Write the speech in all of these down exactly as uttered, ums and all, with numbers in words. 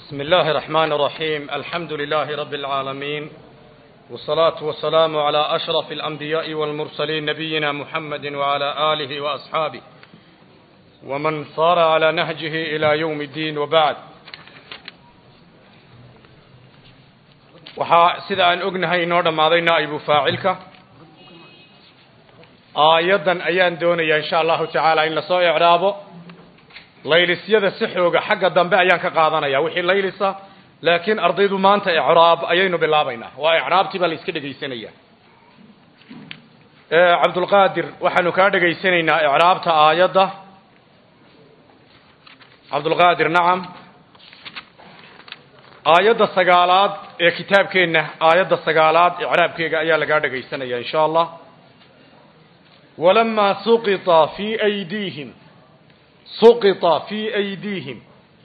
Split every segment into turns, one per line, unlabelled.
بسم الله الرحمن الرحيم. الحمد لله رب العالمين، والصلاة والسلام على أشرف الأنبياء والمرسلين نبينا محمد وعلى آله وأصحابه ومن صار على نهجه إلى يوم الدين. وبعد، waxaa sida aan ognahay inoo dhamaaday naa'ibu faacilka. aayadan ayaan doonayaa insha allahu tacaala in lasoo icraabo. laylisyada si xooga xagga dambe ayaan ka qaadanaya wixii laylisa, laakiin ardaydu maanta icraab ayaynu bilaabaynaa. waa icraabtii baa la iska dhegaysanaya. cabdulqaadir, waxaanu kaa dhegaysanaynaa icraabta aayadda. cabdulqaadir, nacam. aayadda sagaalaad ee kitaabkeenna, aayadda sagaalaad icraabkeega ayaa lagaa dhegaysanaya insha allah. walamaa suqita fii aydiihim suqita fii aydiihim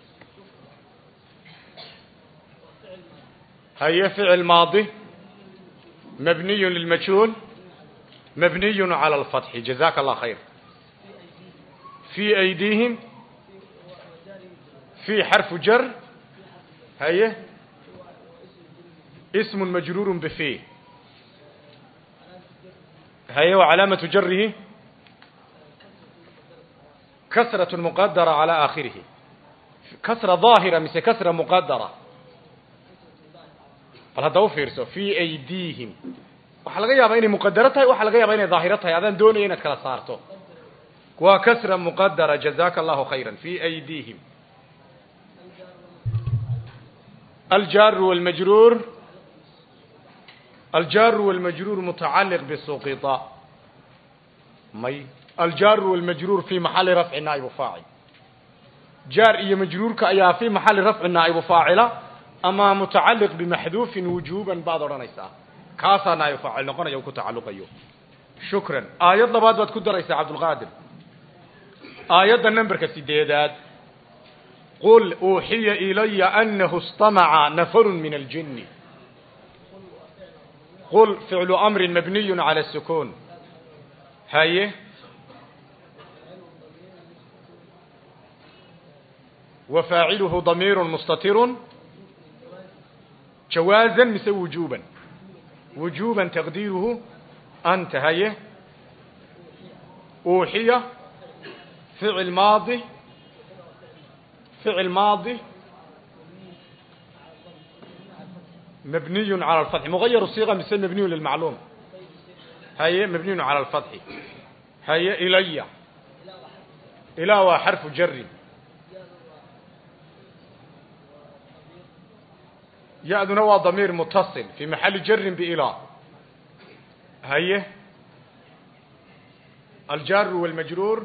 haye ficil maadi mabniy lilmajhuul mabniy cala alfatxi. jazaka allah khayr. fii aydiihim fii xarfu jar haye اسم مجرور بفيه هي وعلامة جره كسرة مقدرة على آخره. كسرة ظاهرة مثل كسرة مقدرة. فهذا هو فيرسو في أيديهم. وحلقة بين مقدرتها وحلقة بين ظاهرتها. هذا دون أن كلا صارته. وكسرة مقدرة. جزاك الله خيرا. في أيديهم. الجار والمجرور الجار والمجرور متعلق بسقط. مي الجار والمجرور في محل رفع نائب فاعل. جار iyo majruurka ayaa في محل رفع نائب فاعل، ama متعلق بمحذوف وجوبا baad oranaysaa. kaasa نائب فاعل noqonayo ku tacaluqayo. shukran. aayad labaad baad ku daraysaa cabdulqaadir. aayadda numberka sideedaad. قل أوحي إلي أنه استمع نفر من الجن. قل فعل أمر مبني على السكون. هاي وفاعله ضمير مستتر جوازا مثل وجوبا. وجوبا تقديره أنت. هاي أوحي فعل ماضي فعل ماضي مبني على الفتح. مغير الصيغة مثل مبني للمعلوم. هي مبني على الفتح. هي إلي إلى وحرف جر. يأذن هو ضمير متصل في محل جر بإلى. هي الجار والمجرور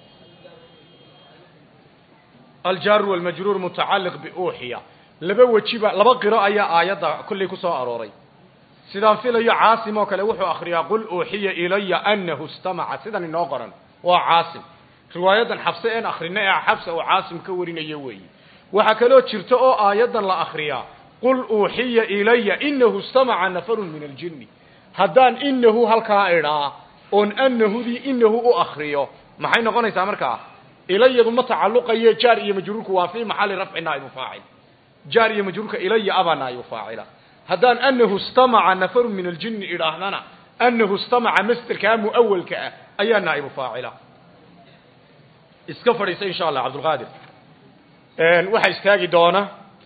الجار والمجرور متعلق بأوحية. لبا وجيبا لبا قراءة آيات كل كسو أروري. سيدان فيليا عاصم وكلا وحو أخريا. قل أوحي إلي أنه استمع. سيدان النوغرا وعاصم رواية حفصين أخرين حفص وعاصم كورين يوي. وحكالو تشرتو آيات لا أخريا. قل أوحي إلي إنه استمع نفر من الجن. هدان إنه هالكائرا أن أنه ذي إنه أخريا. ما حين نقول نسامركا إلي ضم تعلق جار iyo majruurku waa fi maxal rafc naa'ib faa'il. jaar iyo majruurka إلي aba naa'ib faa'ila. hadan annahu istama'a nafar min al-jinn ilaahna annahu istama'a mastarka muawwalka ayaa naa'ib faa'ila. iska fariisa insha Allah Abdul Qadir. een waxa istaagi doona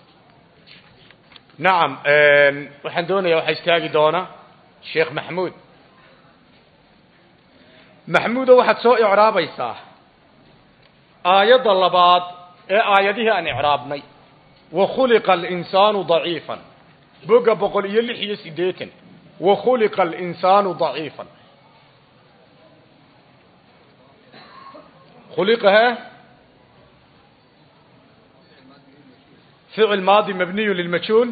naam een waxaan doonayaa waxa istaagi doona Sheikh Mahmoud. Mahmoud waxaad soo i'raabaysaa آيات اللباد آياتها أن إعرابني. وخلق الإنسان ضعيفا. بقى بقول يلي حي سيديتن. وخلق الإنسان ضعيفا. خلقها فعل ماضي مبني للمجهول.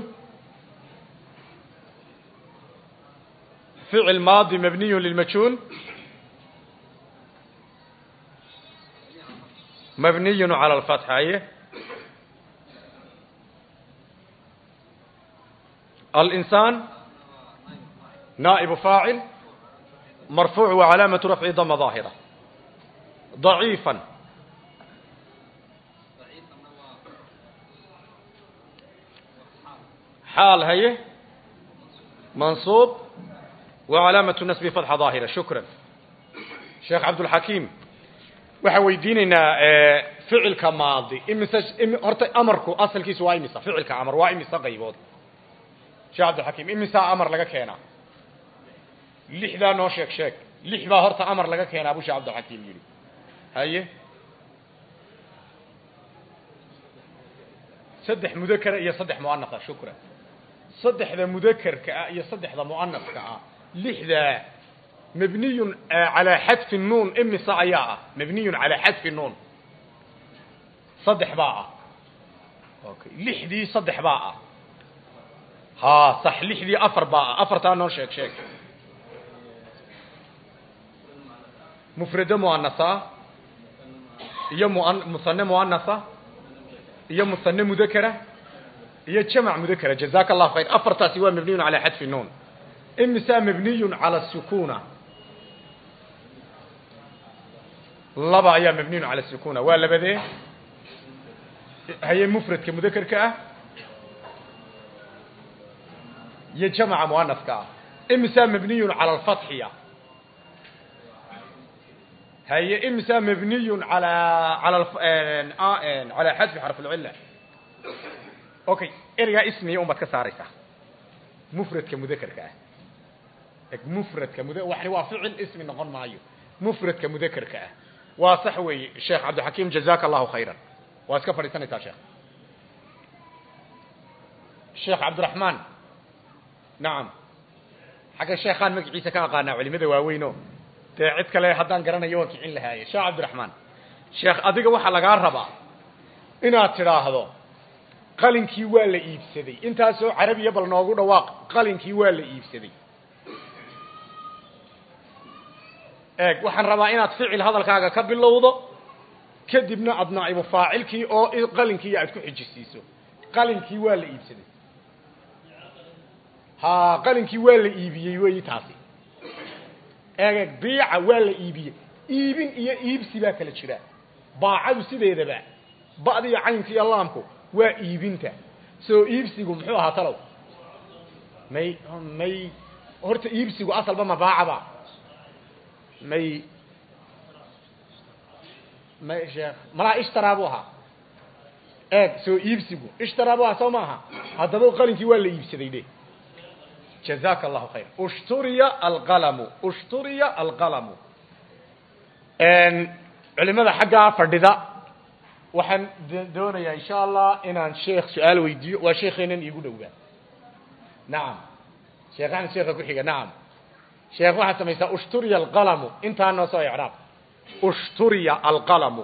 فعل ماضي مبني للمجهول مبني على الفتح. هي الإنسان نائب فاعل مرفوع وعلامة رفعه ضمة ظاهرة. ضعيفا حال هي منصوب وعلامة النسب فتحة ظاهرة. شكرا شيخ عبد الحكيم. waxa weydiinayna ee ficilka maadi imisa horta amarku asalkiisu waa imisa ficilka amar waa imisa qaybood sheekh Abdul Hakim imisa amar laga keenaa lixda noo sheeg sheeg lixda horta amar laga keenaa Abu Sheekh Abdul Hakim yiri haye saddex mudakar iyo saddex muannas. shukran saddexda mudakarka iyo saddexda muannaska lixda مبني على حذف النون ام صايا مبني على حذف النون صدح باء اوكي لحدي صدح باء ها صح لحدي افر باء افر تانو شيك شيك مفرده مؤنثه هي مثنى مؤنثه هي مثنى مذكره هي جمع مذكره. جزاك الله خير. افر تاسوا مبني على حذف النون ام مبني على السكون لبا ايا مبني على السكون ولا بده هي مفرد كمذكر كا يجمع مؤنث كا امسا مبني على الفتحيه هي امسا مبني على على الف... آن... على حذف حرف العله. اوكي ارجع اسمي امك كساريسه مفرد كمذكر كا مفرد كمذكر وحي وافعل اسم نقول معايو مفرد كمذكر كا وصحوي الشيخ عبد الحكيم جزاك الله خيرا. واسكفر سنه يا شيخ الشيخ عبد الرحمن. نعم حق الشيخان مقعيسه كان قانا علمده واوينو تاعد كله hadaan garanayo waan kicin lahaay. Sheekh Abd الرحمن sheekh adiga waxa laga rabaa inaad tiraahdo qalinkii waa la iibsaday intaas oo carabiya bal noogu dhawaaq qalinkii waa la iibsaday. eeg waxaan rabaa inaad ficil hadalkaaga ka bilowdo kadibna aad naaibu faacilkii oo qalinkii aad ku xijisiiso. qalinkii waa la iibsaday ha qalinkii waa la iibiyay way taasi. eeg biica waa la iibiyay iibin iyo iibsi baa kala jira. baacadu sideedaba baadi caynki iyo laamku waa iibinta soo iibsigu muxuu ahaa talow may may horta iibsigu asalba ma baacaba مي مي شيخ ملا اشترابوها ايه سو يبسبو اشترابوها سو ماها هذا بو قلنكي ولا يبسدي دي. جزاك الله خير. اشتري القلم اشتري القلم ان علمada xaga fadhida waxaan doonayaa insha Allah inaan sheekh su'aal weydiiyo waa sheekheena igu dhawaa. naam sheekhan sheekha ku xiga. naam شيخ واحد سميسا اشتري القلم انت انه سو اعراب اشتري القلم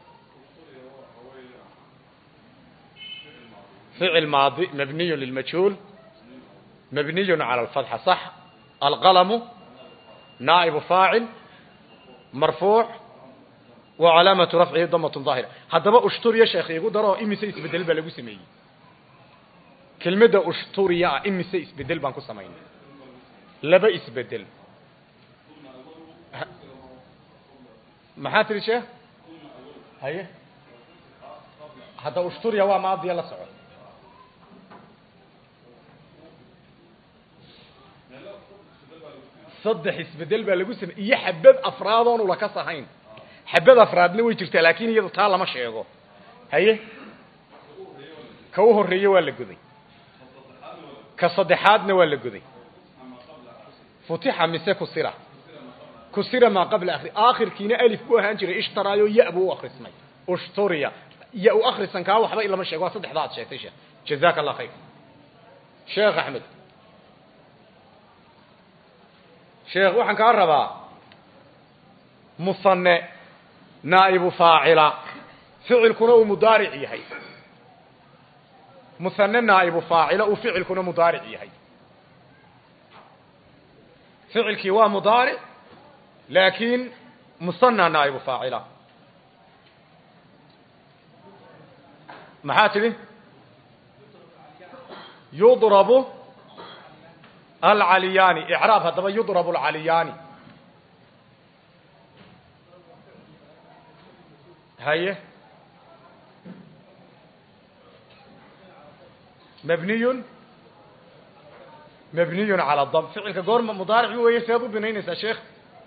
فعل ماضي مبني للمجهول مبني على الفتحة صح. القلم نائب فاعل مرفوع وعلامة رفعه ضمة ظاهرة. هذا بقى اشتري يا شيخ يقول درا امسا يسبدل بلغو سمي كلمة اشتري امسا يسبدل بانكو سمين لبا يسبدل محاتري شيخ هيا هذا اشتري هو ماضي يلا سعود صدح يسبدل بقى لغو سمي iyo xabad afraadon ula ka sahayn xabad afraadna way jirtaa laakiin iyada taa lama sheego. haye ka u horeeyo waa la guday ka saddexaadna waa la guday فتح مسك كسرة كسرة ما قبل آخر آخر كينا ألف بوها أنجري اشترايو يأبو آخر اسمي اشتريا يأو آخر سنكاو وحبا إلا مشي قوة صدح ذات شيء تيشا. جزاك الله خير. شيخ أحمد شيخ وحن كاربا مصنع نائب فاعل فعل كنو مضارع يحي مثنى نائب فاعل وفعل كنو مضارع يحي. فعل كوا مضارع لكن مصنع نائب فاعل. محاتبه يضرب العلياني اعراب هذا يضرب العلياني هي مبني مبني على الضم فعل كجور مضارع هو يسبب بنين يا شيخ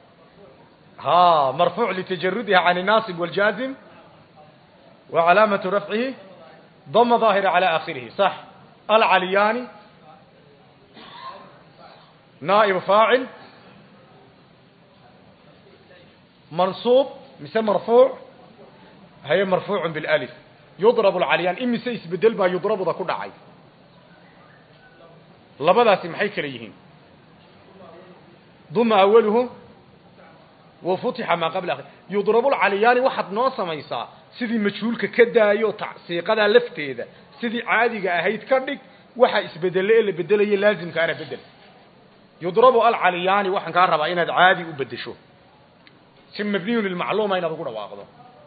ها مرفوع لتجردها عن الناصب والجازم وعلامة رفعه ضم ظاهرة على آخره صح العلياني نائب فاعل منصوب مثل مرفوع هي مرفوع بالالف يضرب العليان إمي سيس بدل با يضرب ذا كل عاي لبداسي maxay kala yihiin ضم أوله وفتح ما قبل آخر يضرب العليان واحد noo samaysaa sidii majhuulka ka daayo tacsiiqada lafteeda sidii caadiga ahayd ka dhig waxa isbedelay la bedelayo laazimka ana bedel يضرب العليان waxaan ka rabaa inaad caadi u bedesho si mabniun lil ma'luma inaad ugu dhawaaqdo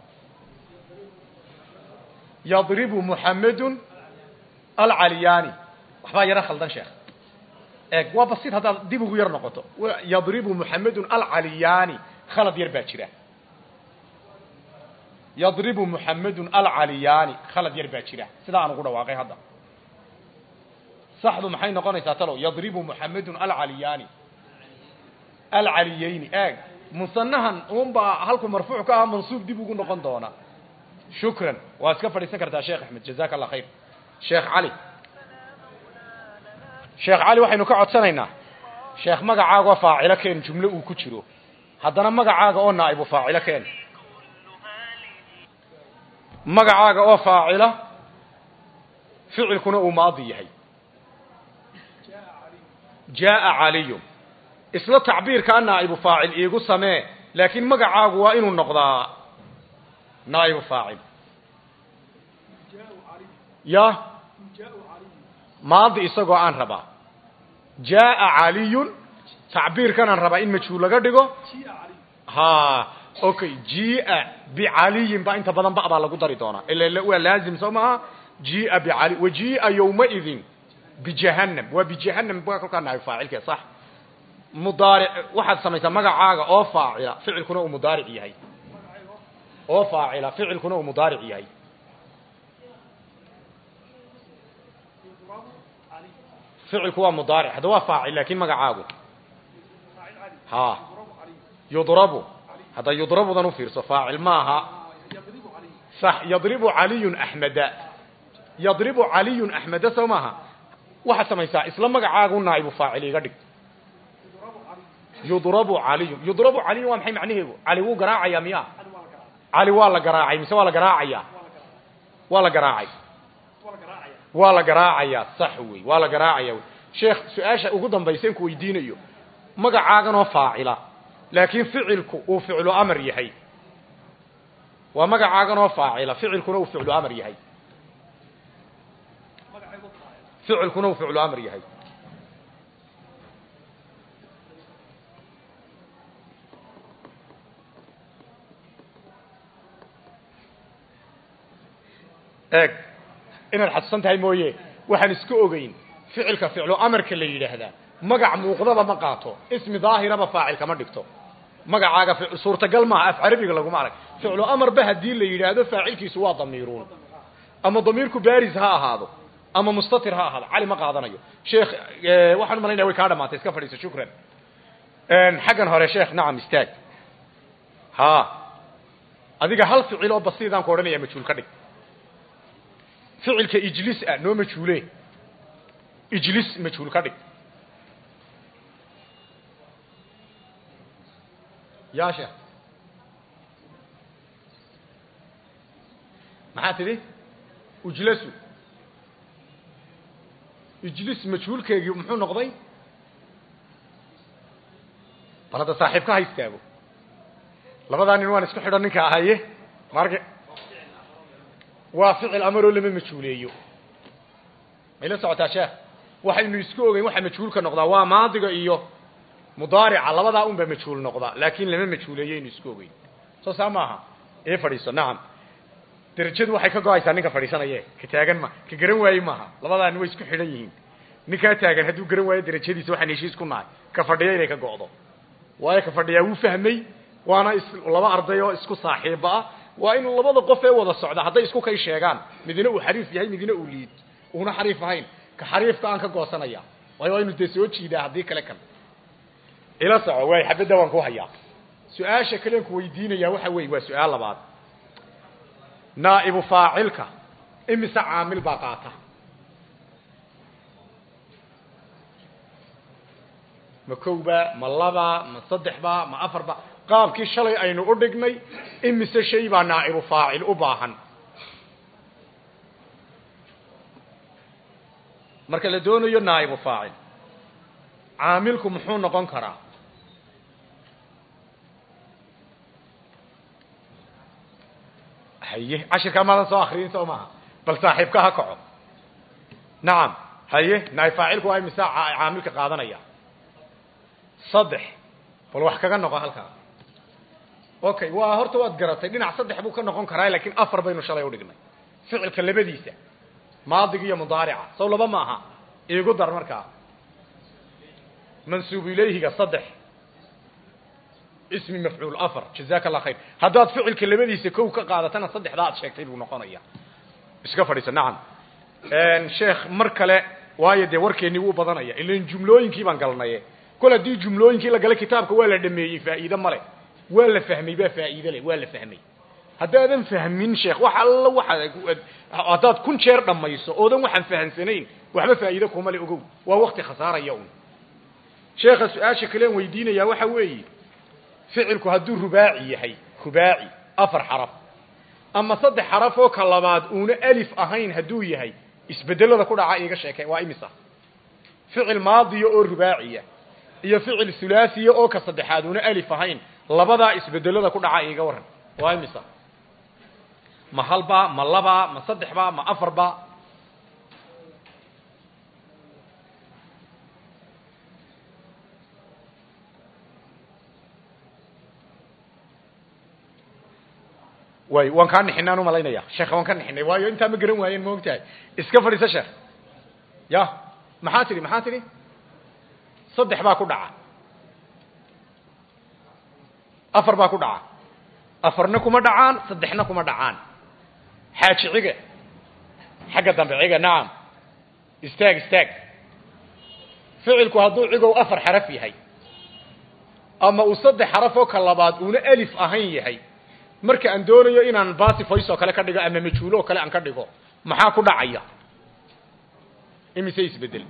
يضرب محمد العلياني waxba yara khaldan sheekh ee waa basiid hada dib ugu yar noqoto يضرب محمد العلياني khalad yar baa jira يضرب محمد العلياني khalad yar baa jira sida aan ugu dhawaaqay hadda saxdu maxay noqonaysaa talo يضرب محمد العلياني العليين ee musannahan umba halku marfuuc ka ah mansuub dib ugu noqon doona شكرا واسكا فريسان كرتا شيخ احمد جزاك الله خير شيخ علي شيخ علي waxaynu ka codsanaynaa sheekh magacaaga faacilo keen jumlo uu ku jiro hadana magacaaga oo naaibu faacilo keen magacaaga oo faacila ficilkuna uu maadi yahay jaa ali isla tacbiirka naaibu faacil iigu samee laakiin magacaagu waa inuu noqdaa نائب فاعل يا ماضي isagoo aan raba جاء علي تعبير كان raba in majhuul laga dhigo ha okay جاء بعلي ba inta badan ba lagu dari doona ila waa laazim soomaa جاء بعلي وجاء يومئذ بجهنم وبجهنم ba kalka نائب فاعل ka صح مضارع waxaad samaysaa magacaaga oo faacila ficilkuna uu mudaaric yahay oo faacila ficilkuna uu mudaaric yahay ficilku waa mudaaric hada waa faacil laakiin magacaagu ha yudrabu hada yudrabu dan u fiirso faacil maaha صح يضرب علي احمد يضرب علي احمد سماها waxa samaysaa isla magacaagu naaibu faacil iga dhig يضرب علي يضرب علي waa maxay macnaheedu ali wuu garaacaya miya علي waa la garaacay mise waa la garaacaya waa la garaacay waa la garaacaya sax weey waa la garaacaya sheekh su'aasha ugu dambaysan ku weydiinayo magacaagan oo faacila laakiin ficilku uu ficlu amr yahay waa magacaagan oo faacila ficilkuna uu ficlu amr yahay ficilkuna uu ficlu amr yahay eeg inaad xasuusan tahay mooye waxaan isku ogeyn ficilka ficlu amarka la yiraahdaa magac muuqdaba ma qaato ismi daahiraba faacil kama dhigto magacaaga suurtagal ma af carabiga lagu maarag ficlu amar ba hadii la yiraahdo faacilkiisu waa damiirun ama damiirku baariz ha ahaado ama mustatir ha ahaado cali ma qaadanayo sheekh waxaan malaynayaa way ka dhamaatay iska fadhiiso shukran een xagan hore sheekh naam istaag ha adiga hal ficil oo basiidan ku oranaya majhuul ka dhig ficilka ijlis ah noo majhuule ijlis majhuul ka dhig yaa sheekh maxaa tiri ujlasu ijlis majhuulkeegii muxuu noqday balada saaxiibka haystaago labadan nin waan isku xidhan ninka ahaye marka waa ficil amar oo lama majhuuleeyo ila socota sheekh waxaynu isku ogeyn waxa majhuulka noqdaa waa maadiga iyo mudaarica labada un ba majhuul noqda laakiin lama majhuuleeyeen isku ogeyn soo saamaha ee fadhiiso naam darajadu waxay ka go'aysaa ninka fadhiisanaya ka taagan ma ka garan waayay maaha labadaan way isku xidhan yihiin ninka taagan haduu garan waayo darajadiisa waxaan heshiis ku nahay ka fadhiya inay ka go'do waayo ka fadhiya uu fahmay waana laba arday oo isku saaxiib ah waa in labada qof ee wada socda haday isku kay sheegaan midina uu xariif yahay midina uu liid una xariif ahayn ka xariifka aan ka goosanaya waayo inuu soo jiidaa hadii kale kan ila saco way xabada waan ku hayaa su'aasha kale ku weydiinaya waxa weey waa su'aal labaad naa'ibu faa'ilka imisa caamil baqaata ma kooba ma laba ma saddexba ma afarba qaabkii shalay aynu u dhignay imise shay baa naa'ibu faa'il u baahan marka la doonayo naa'ibu faa'il caamilku muxuu noqon karaa haye ashirka ma soo akhriin soo ma bal saaxiibka ha kaco naam haye naa'ib faa'ilku ay misaa caamilka qaadanaya saddex bal wax kaga noqo halka okay waa horta waad garatay dhinac saddex buu ka noqon karaa laakiin afar baynu shalay u dhignay ficilka labadiisa maadiga iyo mudaarica soo laba ma aha iigu dar markaa منسوب إليه صدح اسم مفعول أفر جزاك الله خير هذا فعل كلمة سكوك قادتنا صدح ذات شيء كتير ونقانية اسكفريس نعم ان شيخ مركله وايد وركيني و بدنيا إلا جملوين كي بان قالنايه كل دي جملوين كي لا قال كتابك ولا دمي فائده مله ولا فهمي با فائده له ولا فهمي هذا ادن فهمين شيخ waxa alla waxa hadaad kun jeer dhamayso oodan waxan fahansanayn waxba faa'iido kuma le ogow waa waqti khasaaraya uu sheekha su'aasha kale weydiinaya waxa weeye ficilku haduu rubaaci yahay rubaaci afar xaraf ama saddex xaraf oo ka labaad uuna alif ahayn haduu yahay isbedelada ku dhaca iiga sheekay waa imisa ficil maadi oo rubaaciya iyo ficil thulathi oo ka saddexaad uuna alif ahayn labada isbedelada ku dhaca iiga waran waa imisa ma halba ma laba ma saddexba ma afarba way waan ka nixinaan u malaynaya sheekh waan ka nixinay waayo inta ma garan waayeen moogtahay iska fadhiisa sheekh ya maxaa tiri maxaa tiri saddex baa ku dhaca afar baa ku dhaca afarna kuma dhacaan saddexna kuma dhacaan xaajiciga xagga dambe ciga naam istaag istaag ficilku haduu cigow afar xaraf yahay ama uu saddex xaraf oo ka labaad uuna alif ahayn yahay marka aan doonayo inaan baasi fayso kale ka dhigo ama majhuulo kale aan ka dhigo maxaa ku dhacaya imise isbedel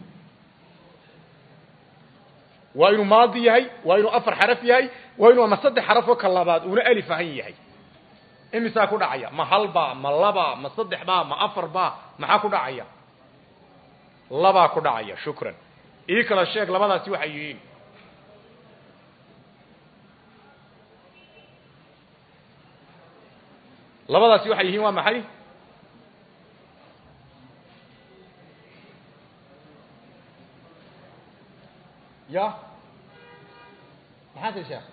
waa inuu maadi yahay waa inuu afar xaraf yahay waa inuu ama saddex xaraf oo ka labaad uuna alif ahayn yahay imise ku dhacaya ma halba ma laba ma saddex ba ma afar ba maxaa ku dhacaya laba ku dhacaya shukran ii kala sheeg labadaasi waxay yihiin labadaasi waxay yihiin waa maxay ya maxaa sheekh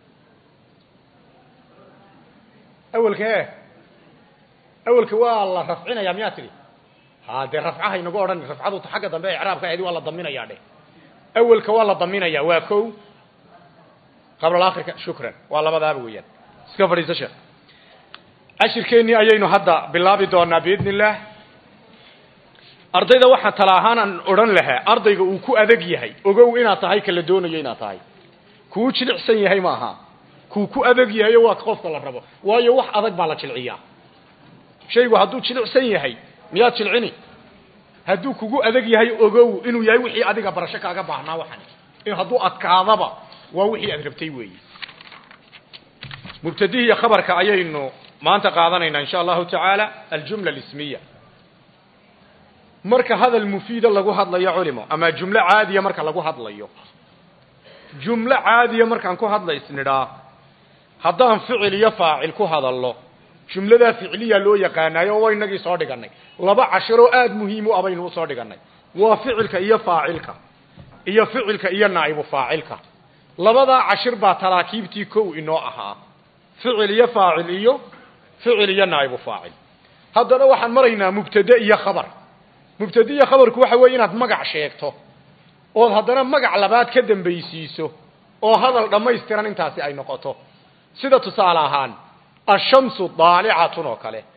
awalka awalka waa la rafcinaya miyaa tiri hada rafcaha inagu oran rafcadu xagga dambe i'raabka aydi waa la daminaya dhe awalka waa la daminaya waa kow qabla aakhirka shukran waa labadaaba weeyaan iska fadhiisa sheekh ashirkeeni ayaynu hadda bilaabi doonaa biidnillah ardayda waxa talaahan oran lahaa ardayga uu ku adag yahay ogow inaad tahay kala doonayo inaad tahay ku jilicsan yahay ma aha ku ku adag yahay waa qofka la rabo waayo wax adag baa la jilciyaa shaygu haduu jilicsan yahay miyaad jilcini haduu kugu adag yahay ogow inuu yahay wixii adiga barasho kaaga baahnaa waxan in haduu adkaadaba waa wixii aad rabtay weeyii mubtadihi khabarka ayaynu maanta qaadanayna insha Allah ta'ala al-jumla al-ismiyya marka hadal mufiida lagu hadlayo culimo ama jumla caadiya marka lagu hadlayo jumla caadiya markaan ku hadlaysnidhaa haddaan ficil iyo faacil ku hadallo jumlada ficiliya loo yaqaanayo oo inagii soo dhiganay laba casharo aad muhiim u ah baynu soo dhiganay waa ficilka iyo faacilka iyo ficilka iyo naa'ibu faacilka labada cashir baa taraakiibtii kow inoo ahaa ficil iyo faacil iyo ficil iyo naa'ibu faacil haddana waxaan maraynaa mubtada iyo khabar mubtada iyo khabarku waxa weeye inaad magac sheegto oo haddana magac labaad ka dambaysiiso oo hadal dhameystiran intaasi ay noqoto sida tusaale ahaan ash-shamsu daali'atun oo kale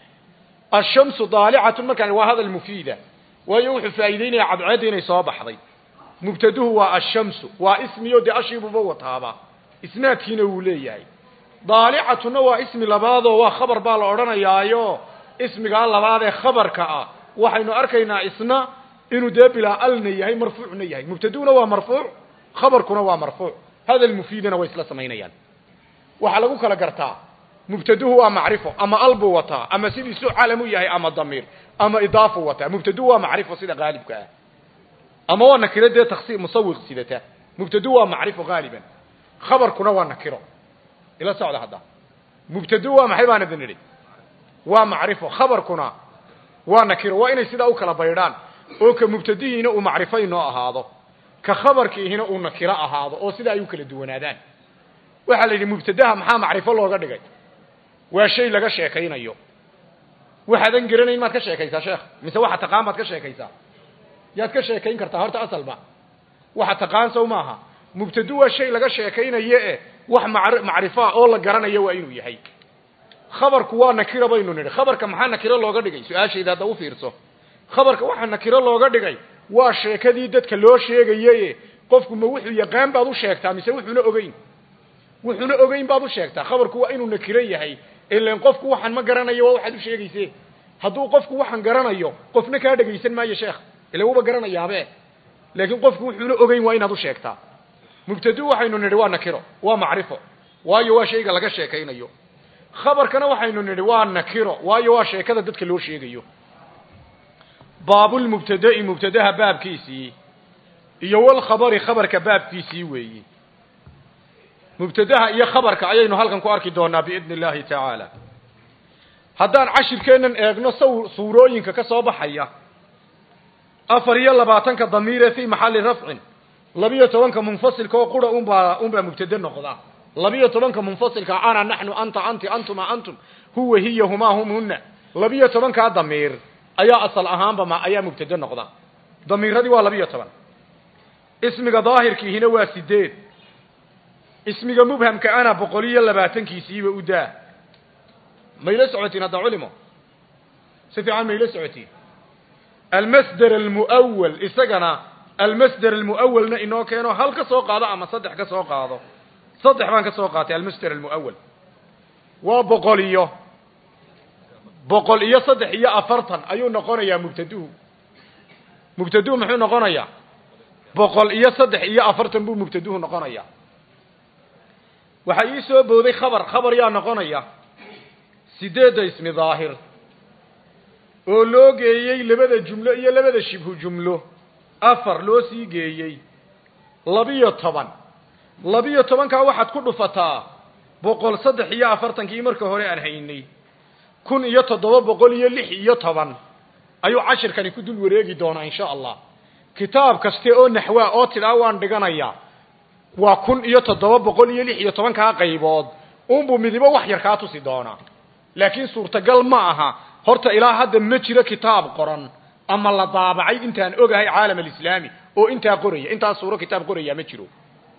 ash-shamsu daali'atun markaan waa hadal mufiida waayo wuxuu faa'iideynaya cadceed inay soo baxday mubtaduhu waa ashamsu waa ismiyo de ashibuba wataaba isnaadkiina uu leeyahay daalicatuna waa ismi labaadoo waa khabar baa la odhanayaayo ismigaa labaad ee khabarka ah waxaynu arkaynaa isna inuu dee bilaa alna yahay marfuucna yahay mubtaduhuna waa marfuuc khabarkuna waa marfuuc hadal mufiidana way isla samaynayaan waxaa lagu kala gartaa mubtaduhu waa macrifo ama al buu wataa ama sidiisu calam u yahay ama damiir ama idaafu wataa mubtaduhu waa macrifo sida qaalibka ah ama waa nakiro dee takhsiis musawiq sidata mubtaduhu waa macrifo qaaliban khabarkuna waa nakiro ila socda hadda mubtaduhu waa maxay baan idin idhi waa macrifo khabarkuna waa nakiro waa inay sidaa u kala baydhaan oo ka mubtadihiina uu macrifo inoo ahaado ka khabarkiihina uu nakiro ahaado oo sidaa ay u kala duwanaadaan waxaa la yidhi mubtadaha maxaa macrifo looga dhigay waa shay laga sheekaynayo waxaadan garanayn maad ka sheekaysaa sheekh mise waxa taqaan baad ka sheekaysaa yaad ka sheekayn kartaa horta asalba waxa taqaan sow maaha mubtadu waa shay laga sheekaynayo eh wax macrifo oo la garanayo waa inuu yahay khabarku waa nakiro baynu nidhi khabarka maxaa nakiro looga dhigay su-aashayda hadda u fiirso khabarka waxaa nakiro looga dhigay waa sheekadii dadka loo sheegaye qofku ma wuxuu yaqaan baad u sheegtaa mise wuxuuna ogeyn wuxuuna ogeyn baad u sheegtaa khabarku waa inuu nakiro yahay ilaan qofku waxaan ma garanayo waa waxaad u sheegayse hadduu qofku waxaan garanayo qofna kaa dhegaysan maayo sheekh ila wuba garanayaabe laakiin qofku wuxuuna ogeyn waa inaad u sheegtaa mubtadu waxaynu nidhi waa nakiro waa macrifo waayo waa shayga laga sheekaynayo khabarkana waxaynu nidhi waa nakiro waayo waa sheekada dadka loo sheegayo baabulmubtada'i mubtadaha baabkiisii iyo walkhabari khabarka baabkiisii weeyi mubtadaha iyo khabarka ayaynu halkan ku arki doonaa biidni illaahi tacaala haddaan cashirkeennan eegno saw suurooyinka ka soo baxaya afar iyo labaatanka damiire fii maxalli rafcin labiyo tobanka munfasilka oo qura unbaa unbaa mubtade noqda labiyo tobanka munfasilka ana naxnu anta anti antuma antum huwa hiya humaa hum hunna labiyo tobankaa damiir ayaa asal ahaanba ma ayaa mubtade noqda damiiradii waa labiyo toban ismiga daahirkiihina waa sideed ismiga mubhamka ana boqol iyo labaatankiisiiba u daa mayla socotiin hadda culimo si fiican mayla socotiin almasdar almuawal isagana almasdar almuawalna inoo keeno hal ka soo qaado ama saddex ka soo qaado saddex baan ka soo qaatay almasdar almuawal waa boqol iyo boqol iyo saddex iyo afartan ayuu noqonayaa mubtaduhu mubtaduhu muxuu noqonayaa boqol iyo saddex iyo afartan buu mubtaduhu noqonayaa waxaa ii soo booday khabar khabar yaa noqonaya sideedda ismi daahir oo loo geeyey labada jumlo iyo labada shibhu jumlo afar loo sii geeyey labiyo toban labiyo tobankaa waxaad ku dhufataa boqol saddex iyo afartankii marka hore aan haynay kun iyo toddoba boqol iyo lix iyo toban ayuu cashirkani ku dul wareegi doonaa insha allah kitaab kaste oo naxwaa oo tidhaa waan dhiganayaa waa kun iyo toddoba boqol iyo lix iyo tobankaa qaybood unbuu midibo wax yar kaa tusi doonaa laakiin suurtagal ma aha horta ilaa hadda ma jiro kitaab qoran ama la daabacay intaan ogahay caalam alislaami oo intaa qoraya intaa suuro kitaab qorayaa ma jiro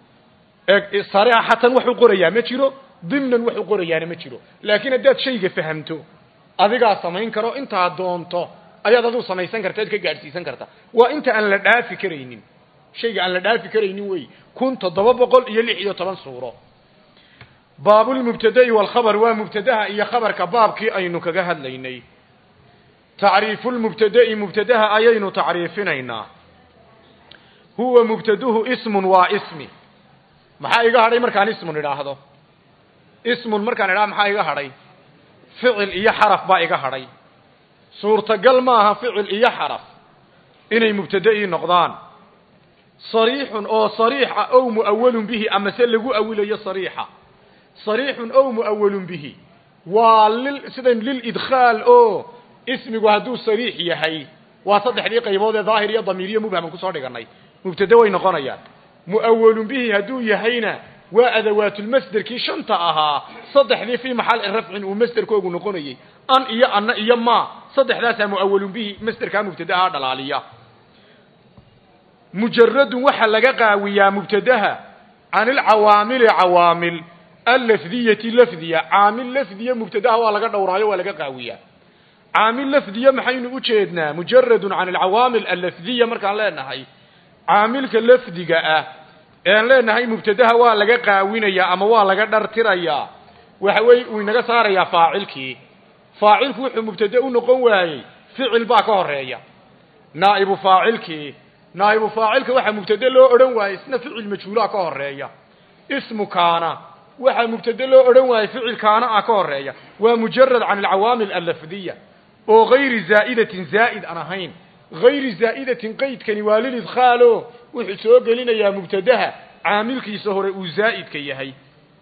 sariixatan wuxuu qorayaa ma jiro dimnan wuxuu qorayaana ma jiro laakiin haddaad shayga fahamto adigaa samayn karo intaa doonto ayaad aduu samaysan karta ad ka gaadhsiisan karta waa inta aan la dhaafi karaynin shayga aan la dhaafi karaynin wey kun toddoba boqol iyo lix iyo toban suuro baabulmubtada'i walkhabar waa mubtadaha iyo khabarka baabkii aynu kaga hadlaynay tacriifulmubtada'i mubtadaha ayaynu tacriifinaynaa huwa mubtaduhu ismun waa ismi maxaa iga hadhay markaan ismun idhaahdo ismun markaan idhaha maxaa iga hadhay ficil iyo xaraf baa iga hadhay suurtagal maaha ficil iyo xaraf inay mubtada'i noqdaan sariixun oo sariixa ow mu'awalun bihi ama se lagu awilayo sariixa sariixun ow mu'awalun bihi waa lil sidan lilidkhaal oo ismigu hadduu sariix yahay waa saddexdii qaybood ee daahir iyo damiir iyo mubhaman kusoo dhiganay mubtada way noqonayaan mu'awalun bihi hadduu yahayna waa adawaatulmasderkii shanta ahaa saddexdii fii maxal rafcin uu masderkoogu noqonayay an iyo anna iyo ma saddexdaasaa mu'awalun bihi masderkaa mubtadaha dhalaaliya mujaradun waxaa laga qaawiyaa mubtadaha can ilcawaamili cawaamil allafdiyati lafdiya caamil lafdiya mubtadaha waa laga dhowraayo waa laga qaawiyaa caamil lafdiya maxaynu u jeednaa mujaradun can alcawaamil allafdiya markaan leenahay caamilka lafdiga ah een leenahay mubtadaha waa laga qaawinaya ama waa laga dhartiraya waxa way uu inaga saaraya faacilkii faacilku wuxuu mubtada u noqon waayay ficil baa ka horeeya naa'ibu faacilkii naa'ibu faacilka waxa mubtada loo oran waayay isna ficil majhuula ka horeeya ismu kaana waxa mubtada loo oran waayay ficil kaana ka horeeya waa mujarrad an al-awaamil al-lafdiyya oo غير زائدة زائد أنا هين غير زائدة قيد كني والد إدخاله وحسوق لنا يا مبتدها عامل كي سهر وزائد كي هي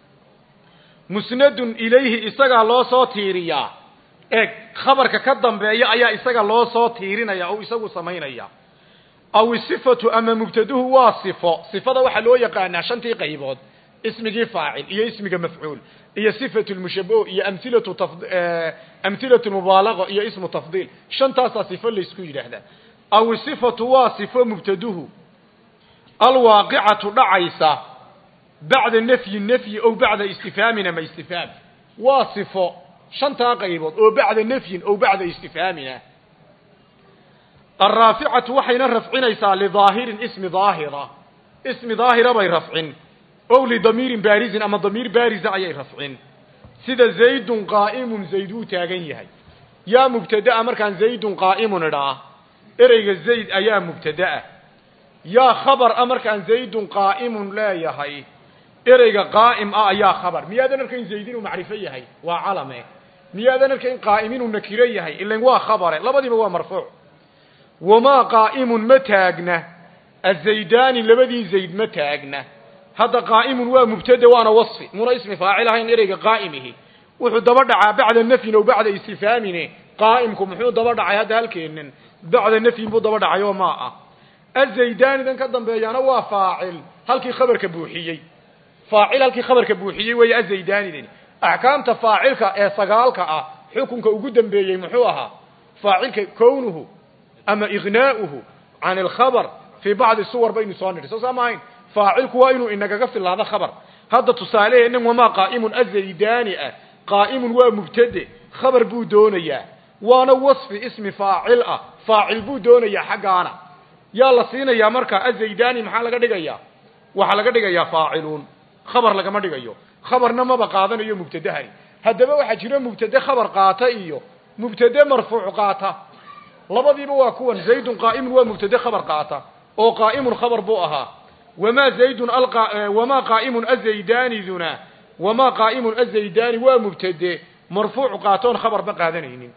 مسند إليه إستقى الله صوتيريا إيه خبرك كدم بأي أي إستقى الله صوتيرنا يا أو إستقى سمين يا أو الصفة أما مبتده واصفة صفة وحلو يقعنا عشان تقيبود اسمه فاعل إيه اسمه مفعول هي صفة المشبه هي أمثلة تفض... أمثلة المبالغة هي اسم تفضيل شنطة صفة اللي يسكوي هذا أو صفة واصفة مبتده الواقعة دعيسة بعد النفي النفي أو بعد استفهامنا ما استفهام واصفة شنطة قيبض أو بعد النفي أو بعد استفهامنا الرافعة وحين رفعنا لظاهر اسم ظاهرة اسم ظاهرة بيرفع أو لضمير بارز أما ضمير بارز أي رفع سيدا زيد قائم زيدو تاغنيهي يا مبتدأ مركان زيد قائم راه إريق الزيد أيا مبتدأ يا خبر أمركان زيد قائم لا يهي إريق قائم أيا خبر ميادا نركين زيدين ومعرفية هي وعلمه ميادا نركين قائمين ونكيرية هي إلا هو خبره لبدي هو مرفوع وما قائم متاغنه الزيدان لبدي زيد متاغنه هذا قائم ومبتدا وانا وصفي مو اسم فاعل هين اريق قائمه وحو دبدعا بعد النفي او بعد استفهامه قائمكم وحو دبدعا هذا halkeenin بعد النفي بو دبدعاyo ma ah الزيدان idan ka dambeeyana waa faacil halkii khabarka buuxiyay faacil halkii khabarka buuxiyay way الزيدان ahkaamta faacilka ee sagaalka ah xukunka ugu dambeeyay muxuu ahaa faacilka kownuhu ama ignaa'uhu an al-khabar fi ba'd as-suwar bayna soo soo samayn فاعل كوينو إنك قفل هذا خبر هذا تصاليه إنه وما قائم الزيداني قائم ومبتدئ خبر بودونيا وانا وصف اسم فاعل فاعل بودونيا حقانا يلا سينا يا مركا الزيداني محال لك دقيا وحال لك دقيا فاعلون خبر لك ما دقيا خبرنا ما بقاذن ايو مبتدئ هذا ما وحجر مبتدئ خبر قاتا ايو مبتدئ مرفوع قاتا لبضي بواكوان زيد قائم ومبتدئ خبر قاتا او قائم خبر بوأها وما زيد ألقى وما قائم الزيدان ذنا وما قائم الزيدان ومبتدئ مرفوع قاتون خبر بقادنين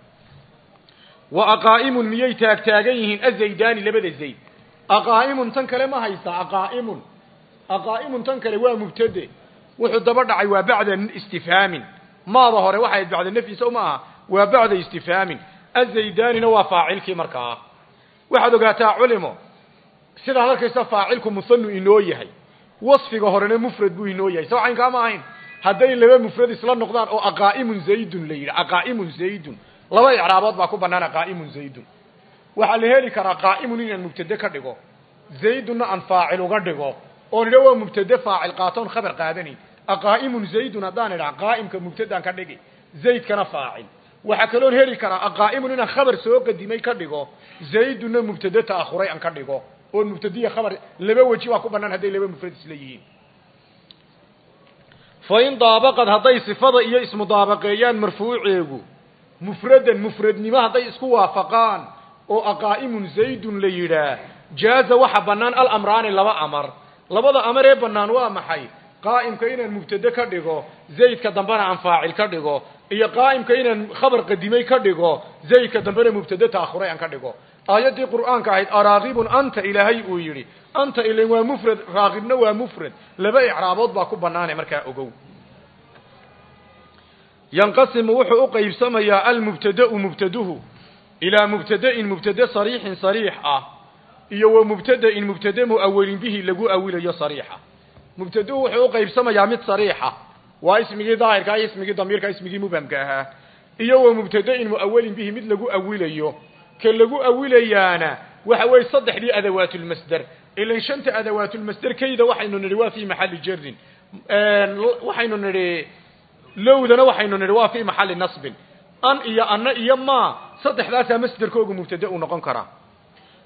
وأقائم ميي تاج تاجيهن الزيدان لبد الزيد أقائم تنكل ما هيسا أقائم أقائم تنكل ومبتدئ وحد بدع وبعد استفهام ما ظهر واحد بعد النفي سوما وبعد استفهام الزيدان نوا فاعل كمركا واحد قاتا علمه sida halkaysa faacilku musannu inoo yahay wasfiga horena mufrad buu inoo yahay soo aan ka maahayn haday laba mufrad isla noqdaan oo aqaa'imun zaydun leeyra aqaa'imun zaydun laba i'raabood baa ku banaan aqaa'imun zaydun waxa la heli karaa qaa'imun inaan mubtada ka dhigo zayduna aan faacil uga dhigo oo nidho waa mubtada faacil qaatoon khabar qaadani aqaa'imun zaydun hadaan idhaa qaa'imka mubtadaan ka dhigi zaydkana faacil waxa kale oo heli karaa aqaa'imun inaan khabar soo qadimay ka dhigo zayduna mubtada taakhuray aan ka dhigo oo mubtadiya khabar laba waji waa ku banaan haday laba mufrad isla yihiin fa in daabaqad haday sifada iyo ismu daabaqeeyaan marfuuceegu mufradan mufradnimo haday isku waafaqaan oo aqaa'imun zaydun la yiraa jaaza waxa banaan al amraan laba amar labada amar ee banaan waa maxay qaa'imka inaan mubtada ka dhigo zaydka dambana aan faacil ka dhigo iyo qaa'imka inaan khabar qadimay ka dhigo zaydka dambana mubtada taakhuray aan ka dhigo آياتي القرآن كاهد أراغب أنت إلهي ويري أنت إلهي ومفرد راغبنا ومفرد لبا إعرابات باكو بناني مركا أقو ينقسم وحو أقيب سميا المبتدأ مبتده إلى مبتدأ مبتدأ صريح صريح آه إيو مبتدأ مبتدأ مؤول به لقو أول يا صريحة مبتدأ وحو أقيب سميا مت صريحة واسمه ظاهر كا اسمه ضمير كا اسمه مبهم كاها إيو مبتدأ مؤول به مثل لقو أول يو كلجو أوليانا وحوي صدح لي أدوات المصدر إلا إن شنت أدوات المصدر كيدا وحين نروا في محل جر وحين نري لو ذا وحين نروا في محل نصب أن إيا أن إيا ما صدح ذات مصدر كوجو مبتدأ ونقنكرا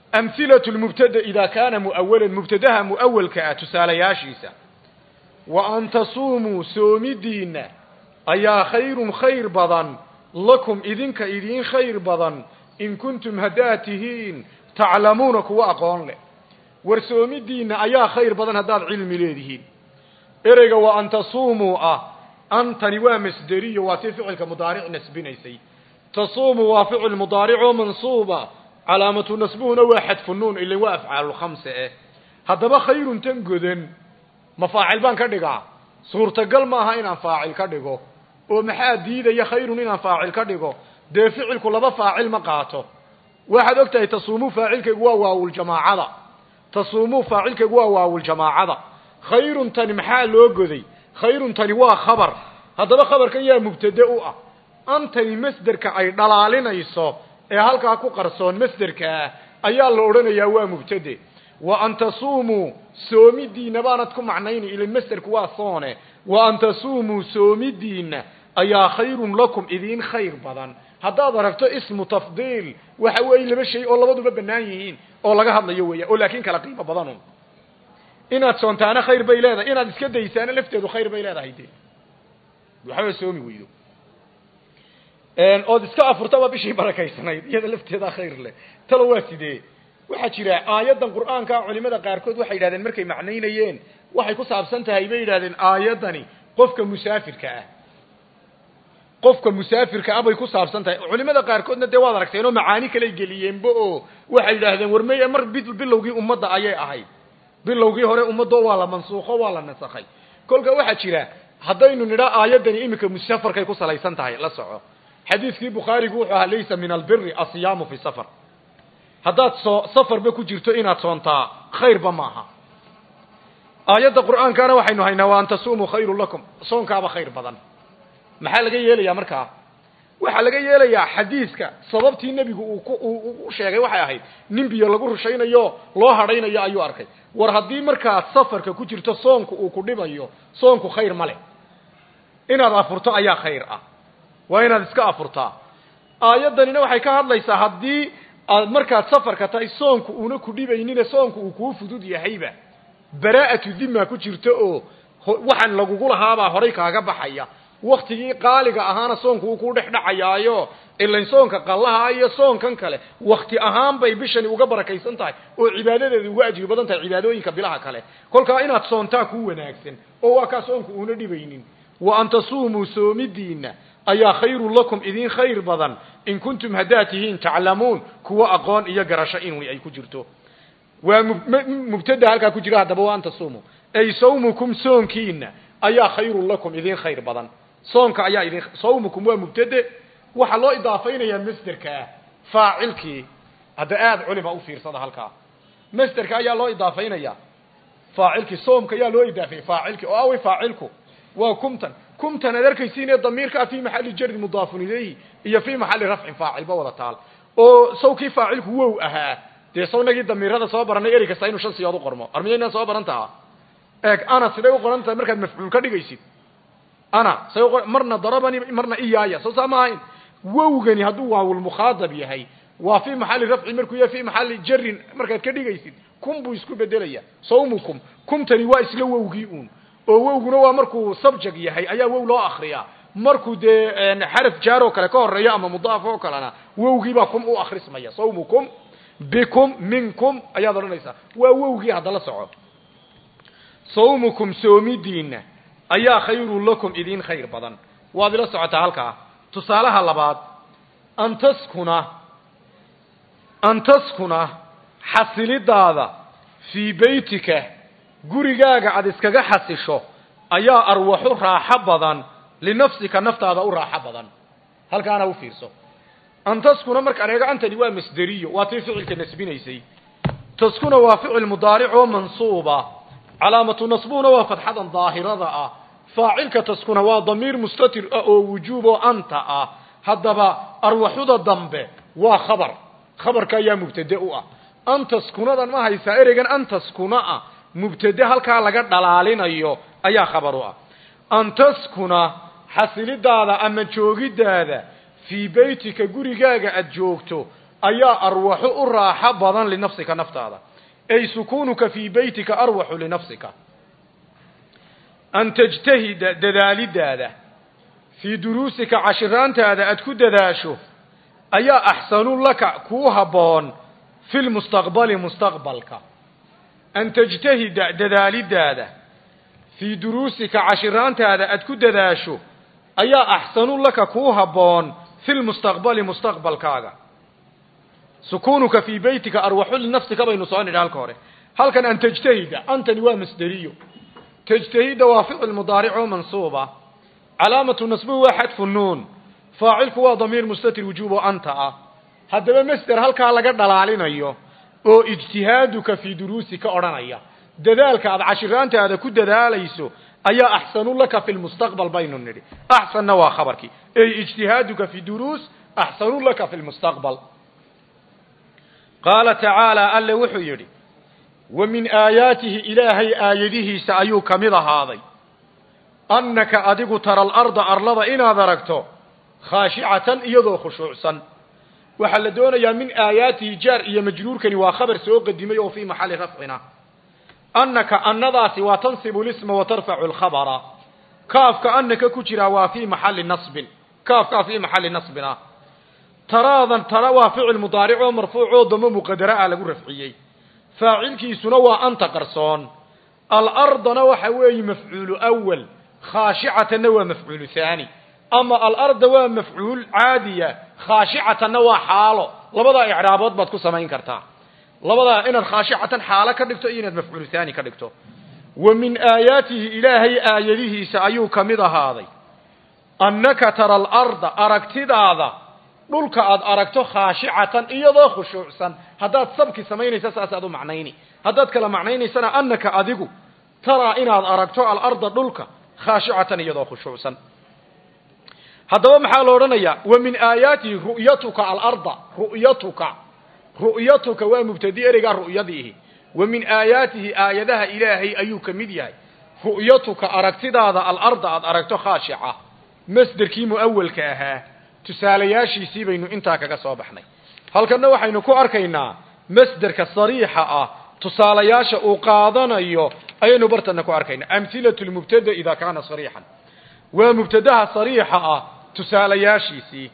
أمثلة المبتدأ إذا كان مؤولا مبتدأها مؤول كأتسالياشيسا وأن تصوموا سومدين أيا خير خير بضن لكم إذنك إذين خير بضن إن كنتم هداتهين تعلمونك وأقوان له ورسومدين أيا خير بضن هدات علم ليدهين إرقا وأن تصوموا أه أنت نوا مصدري وتفعل كمضارع نسبينيسي تصوموا وفعل مضارع منصوبة علامة نسبه واحد فنون اللي وافعل الخمسة إيه هذا خير تنقذن مفاعل بان كدغا suurtagal ma aha inaan faacil ka dhigo oo maxaa diidaya khayrun inaan faacil ka dhigo de ficilku laba faacil ma qaato waxaad ogtahay tasuumu faacilkaygu waa waawul jamaacada tasuumu faacilkaygu waa waawul jamaacada khayrun tan maxaa loo goday khayrun tani waa khabar hadaba khabarkan yaa mubtada u ah antani masdarka ay dhalaalinayso ee halka ku qarsoon masdarka ayaa la oranayaa waa mubtada وأن تصوموا سومدين بانتكم معنين إلى المستر كواسونه وأن تصوموا سومدين أيا خير لكم إذين خير بدن هذا ضربته اسم تفضيل وحوي لما شيء والله بدو ببنايين والله قهض ليوية ولكن كلا قيمة بدنهم إنا تصونتانا خير بيلادا إنا دسكده يسانا لفتدو خير بيلادا هيدي وحوي سومي ويدو ان او دسكا أفرطوا بشي بركة سنايد يهذا لفتدا خير له تلواتي دي waxa jira aayadan quraanka culimada qaar kood waxay yiraahdeen markay macnaynayeen waxay ku saabsan tahay bay yiraahdeen aayadani qofka musaafirka ah qofka musaafirka ah bay ku saabsan tahay culimada qaar koodna de waad aragteen oo macaani kale galiyeen boo waxay yiraahdeen warmay mar bilowgii ummadda ayay ahayd bilowgii hore ummadda waa la mansuuqo waa la nasakhay kolka waxa jira hadaynu nidha aayadani imika musaafirka ku salaysan tahay la soco xadiiskii bukhari wuxuu ahaa laysa min albirri asiyaamu fi safar haddaad soo safarba ku jirto inaad soontaa khayrba maaha aayadda qur'aankana waxaynu haynaa waa an tasuumu khayrun lakum soonkaaba khayr badan maxaa laga yeelayaa markaa waxaa laga yeelayaa xadiiska sababtii nebigu uu u sheegay waxay ahayd nin biyo lagu rushaynayo loo hadhaynayo ayuu arkay war haddii markaa safarka ku jirto soonku uu ku dhibayo soonku khayr ma leh inaad afurto ayaa khayr ah waa inaad iska afurtaa aayaddanina waxay ka hadlaysaa haddii markaad safarka tahay soonku una ku dhibaynin soonku uu ku fudud yahayba baraa'atu dhimma ku jirto oo waxan lagu lahaaba horay kaaga baxaya waqtigii qaaliga ahaana soonku uu ku dhexdhacayaayo ilaa soonka qallaha iyo soonkan kale waqti ahaan bay bishani uga barakaysan tahay oo cibaadadeedu uga ajir badan tahay cibaadooyinka bilaha kale kolka inaad soontaa ku wanaagsan oo waa ka soonku una dhibaynin wa an tasuumu soomidiina ayaa khayru lakum idin khayr badan in kuntum hadatihin ta'lamun kuwa aqoon iyo garasho in ay ku jirto waa mubtada halka ku jira hadaba waan tasuumu ay sawmukum soonkiina ayaa khayru lakum idin khayr badan soonka ayaa idin sawmukum waa mubtada waxa loo idaafaynayaa masdarka faacilki hada aad culima u fiirsada halka masdarka ayaa loo idaafaynayaa faacilki soomka ayaa loo idaafay faacilki oo ay faacilku waa kumtan كمتنا ذركيسين الضمير في محل جر مضاف إليه هي في محل رفع فاعل بوضع تعال أو سو كيف فاعل هو أها دي سو نجي الضمير هذا صابر أنا إيريك ساينو شان سيادو قرما أرمينا صابر أنت إك أنا سيدو قرما أنت مركز مفعول كدي جيسي أنا سيو مرنا ضربني مرنا إيايا سو سامعين ووجني هدوه والمخاطب يهي وفي محل رفع مركوية في محل جر مركز كدي جيسي كم بيسكو بدليا صومكم كم تني وايس لو وجيئون oo wowguna waa markuu subject yahay ayaa wow loo akhriyaa markuu de xaraf jaar oo kale ka horeeyo ama mudaaf oo kalena wowgii baa kum u akhrismaya sawmukum bikum minkum ayaa doonaysa waa wowgii hada la soco sawmukum soomidiina ayaa khayru lakum idin khayr badan waad la socota halka tusaalaha labaad antaskuna antaskuna xasilidaada fi baytika gurigaaga aad iskaga xasisho ayaa arwaxu raaxa badan linafsika naftaada u raaxa badan halkaana u fiirso antaskuna marka areega antani waa masdariyo waa tii ficilka nasbinaysay taskuna waa ficil mudaaric oo mansuuba calaamatu nasbuna waa fathadan daahirada ah faacilka taskuna waa damiir mustatir oo wujuub oo anta ah hadaba arwaxuda dambe waa khabar khabarka ayaa mubtada u ah antaskunadan ma haysa ereegan antaskuna ah مبتدا halka laga dhalaalinayo ayaa khabar u ah antaskuna xasilidaada ama joogidaada fi baytika gurigaaga aad joogto أيا أروح الراحة بضا لنفسك نفط هذا أي سكونك في بيتك أروح لنفسك أن تجتهد دذالي داده في دروسك عشران هذا أتكد داشو أيا أحسن لك كوها بون في المستقبل مستقبلك أن تجتهد دذالي داده في دروسك عشران هذا أتكد داشو أيا أحسن لك كوها بون في المستقبل مستقبلك سكونك في بيتك أروح لنفسك بين صانع الكورة هل كان أن تجتهد أنت نوا مصدري تجتهد وافع المضارع منصوبة علامة نصبه واحد في النون فاعلك هو ضمير مستتر وجوب أنت هذا مصدر هل كان لقد دلالنا أيوه أو اجتهادك في دروسك أرانيا دذلك عشران هذا كد دلاليسو أي أحسن لك في المستقبل بين النري أحسن نوا خبرك أي اجتهادك في دروس أحسن لك في المستقبل قال تعالى ألا وحيري ومن آياته إلهي آياته سأيو كمذا هذا أنك أدق ترى الأرض أرلض إنا ذركته خاشعة يضو خشوعا وحل دون يا من آياته جار إيا مجرور كان وخبر سوق الدمي في محل رفعنا أنك النضاس وتنصب الاسم وترفع الخبر كاف كأنك كجرا وفي محل نصب كاف في محل نصبنا تراضا ترى فعل مضارع مرفوع ضم مقدرة على رفعيه فاعل كي سنوى أنت قرصون الأرض نوى حوي مفعول أول خاشعة نوى مفعول ثاني أما الأرض نوى مفعول عادية خاشعة نوى حاله لبدا إعرابات باتكو سمين كرتا لبدا إن الخاشعة حالة كدكتو إن مفعول ثاني كدكتو ومن آياته إلهي آياته سأيو كمذا هذا أنك ترى الأرض أركتد هذا dhulka aad aragto khaashicatan iyadoo khushuucsan hadaad sabki sameynaysa saasadu macnayni hadaad kala macnaynaysana annaka adigu tara inaad aragto al arda dhulka khaashicatan iyadoo khushuucsan hadaba maxaa loo oranayaa wa min aayati ru'yatuka al arda ru'yatuka ru'yatuka wa mubtadi eriga ru'yadihi wa min aayatihi aayadaha ilaahi ayuu kamid yahay ru'yatuka aragtidaada al arda aad aragto khaashica masdarkii muawwalka ahaa tusaalayaashiisii baynu intaa kaga soo baxnay halkana waxaynu ku arkaynaa masdarka sariixa ah tusaalayaasha uu qaadanayo ayaynu bartana ku arkaynaa amthilatu mubtada idha kana sariixan wa mubtadaha sariixa ah tusaalayaashiisii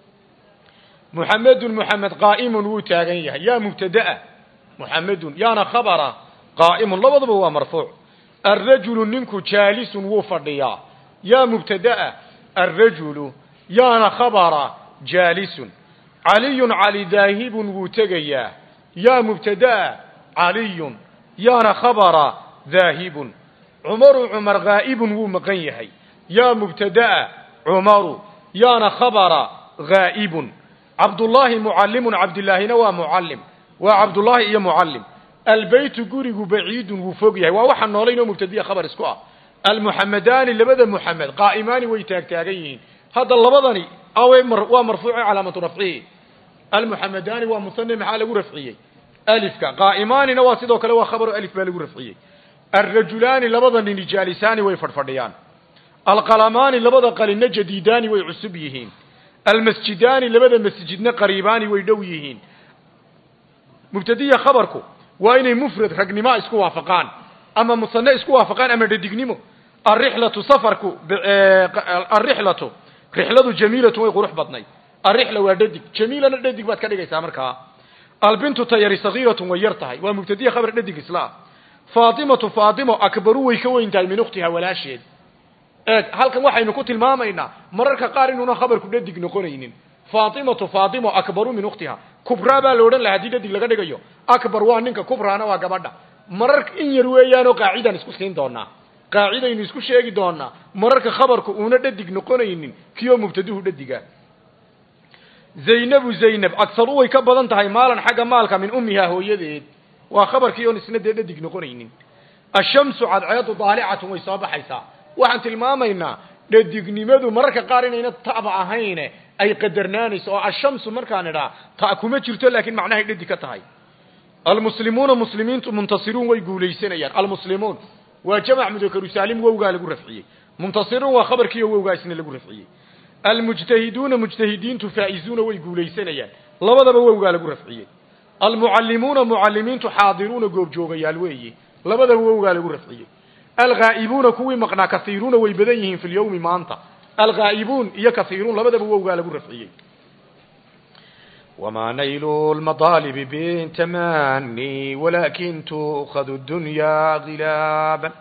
muhammadun muhammad qaa'imun wuu taagan yahay yaa mubtadaa muhammadun yaana khabara qaa'imun labaduba waa marfuuc ar-rajulu ninku jaalisun wuu fadhiyaa yaa mubtadaa ar-rajulu يانا خبر جالس علي علي ذاهب وتجيا يا مبتدا علي يانا خبر ذاهب عمر عمر غائب ومقيهي يا مبتدا عمر يانا خبر غائب عبد الله معلم عبد الله نوى معلم وعبد الله يا معلم البيت قرق بعيد وفوقيه ووحى النولين مبتدئ خبر اسكوا المحمدان اللي بدا محمد قائمان ويتاكتاقين هذا اللبضني أو مر مرفوع علامة رفعه المحمدان ومثنى محل رفعيه ألف قائمان نواسده كلا خبر ألف بال رفعيه الرجلان لبضني جالسان ويفرفريان القلمان لبض قلنا جديدان ويعسبيهين المسجدان لبض مسجدنا قريبان ويدويهين مبتدئ خبركم وإن مفرد رقم ما اسكوا وافقان أما مثنى اسكوا وافقان أما ردقنمو الرحلة صفركو الرحلة رحلة جميلة ويقروح بطني الرحلة وددك جميلة نددك بعد كده يسامر كا البنت تياري صغيرة ويرتهي ومبتدية خبر نددك إسلام فاطمة فاطمة أكبر ويكوين تاي من أختها ولا شيء هل كان واحد نقول المامينا مرر كقارن خبر كنددك نقولين فاطمة فاطمة أكبر من أختها كبرى بالورن لهدي ددك لقد جيو أكبر وانك كبرى أنا وجبنا مرر إن يرويانو قاعدة نسكتين دونا قاعدة ينسكو شيء دونا مررك خبرك ونددق نقولين كيو مبتدئ ددقا زينب زينب أكثروا يكبضن تهي مالا حق مالك من أمها هو يديد وخبر كيو نسند ددق نقولين الشمس عد عياط طالعة ويصاب حيسا وحنت المامينا ددق نمدو مررك قارنين الطابع هين أي قدرناني سواء الشمس مركان را تأكو جرتو لكن معناه ددق تهي المسلمون مسلمين منتصرون ويقوليسين يعني المسلمون وجمع مذكر سالم ووغا لغو رفعيه منتصر وخبر كيو ووغا اسن لغو رفعيه المجتهدون مجتهدين تفائزون ويغوليسنيان labadaba wowgaa lagu rafciyey almucallimuuna mucallimiintu xaadiruuna goobjoogayaal weeye labadaba wowgaa lagu rafciyey alghaa'ibuuna kuwii maqnaa kasiiruuna way badan yihiin fi lyawmi maanta alghaa'ibuun iyo kasiiruun labadaba wowgaa lagu rafciyey وما نيل المطالب بالتماني ولكن تؤخذ الدنيا غلابا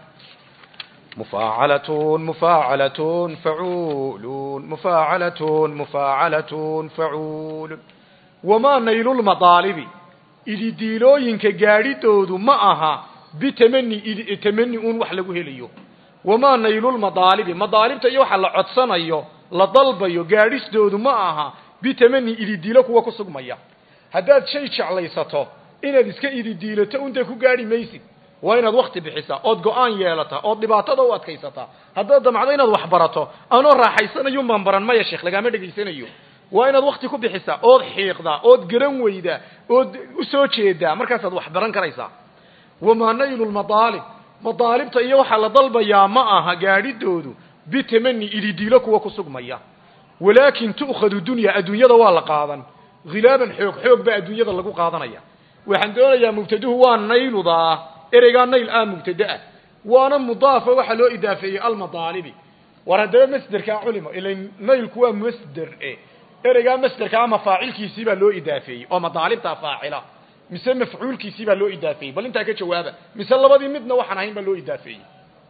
مفاعلة مفاعلة فعول مفاعلة مفاعلة فعول وما نيل المطالب إذا ديلوينك قاردود معها بتمني إذا تمنيون وحلقه ليو وما نيل المطالب مطالب تيوحى لعطسان ايو لطلب ايو قاردود معها بتمني إذا ديلوك وكسوك ميا هداد شيء شعليساته إنا ديسك إذا ديلته أنت كو قاري ميسي وإن الوقت بحسا أود قوان يالتا أود لباتا واد كيساتا هداد دمعدين وحبرته أنا راحيسان يوم بانبران ما يا شيخ لقا مدقيسان يوم وإن الوقت كو بحسا أود حيقدا أود قرن ويدا أود أسوچيدا مركز أد وحبران كريسا وما نيل المطالب مطالب تأيوحا لضلب يا معها قاري دودو بتمني إذا ديلوك وكسوك ميا ولكن تأخذ الدنيا الدنيا دوالا قاضا غلابا حوق حوق بقى الدنيا دلقو قاضنايا وحن دولا مبتدوه وان نيل ضا إرقان نيل آن مبتدأ وانا مضافة وحلو إضافية المطالب وردوا مصدر كعلمة إلا نيل كوا مصدر إيه إرقان مصدر كمفاعل كيسيبا لو إضافية ومطالب تفاعلة مثل مفعول كيسيبا لو إضافية بل انت كجوابا مثل لبضي مدنا وحنهين بلو إضافية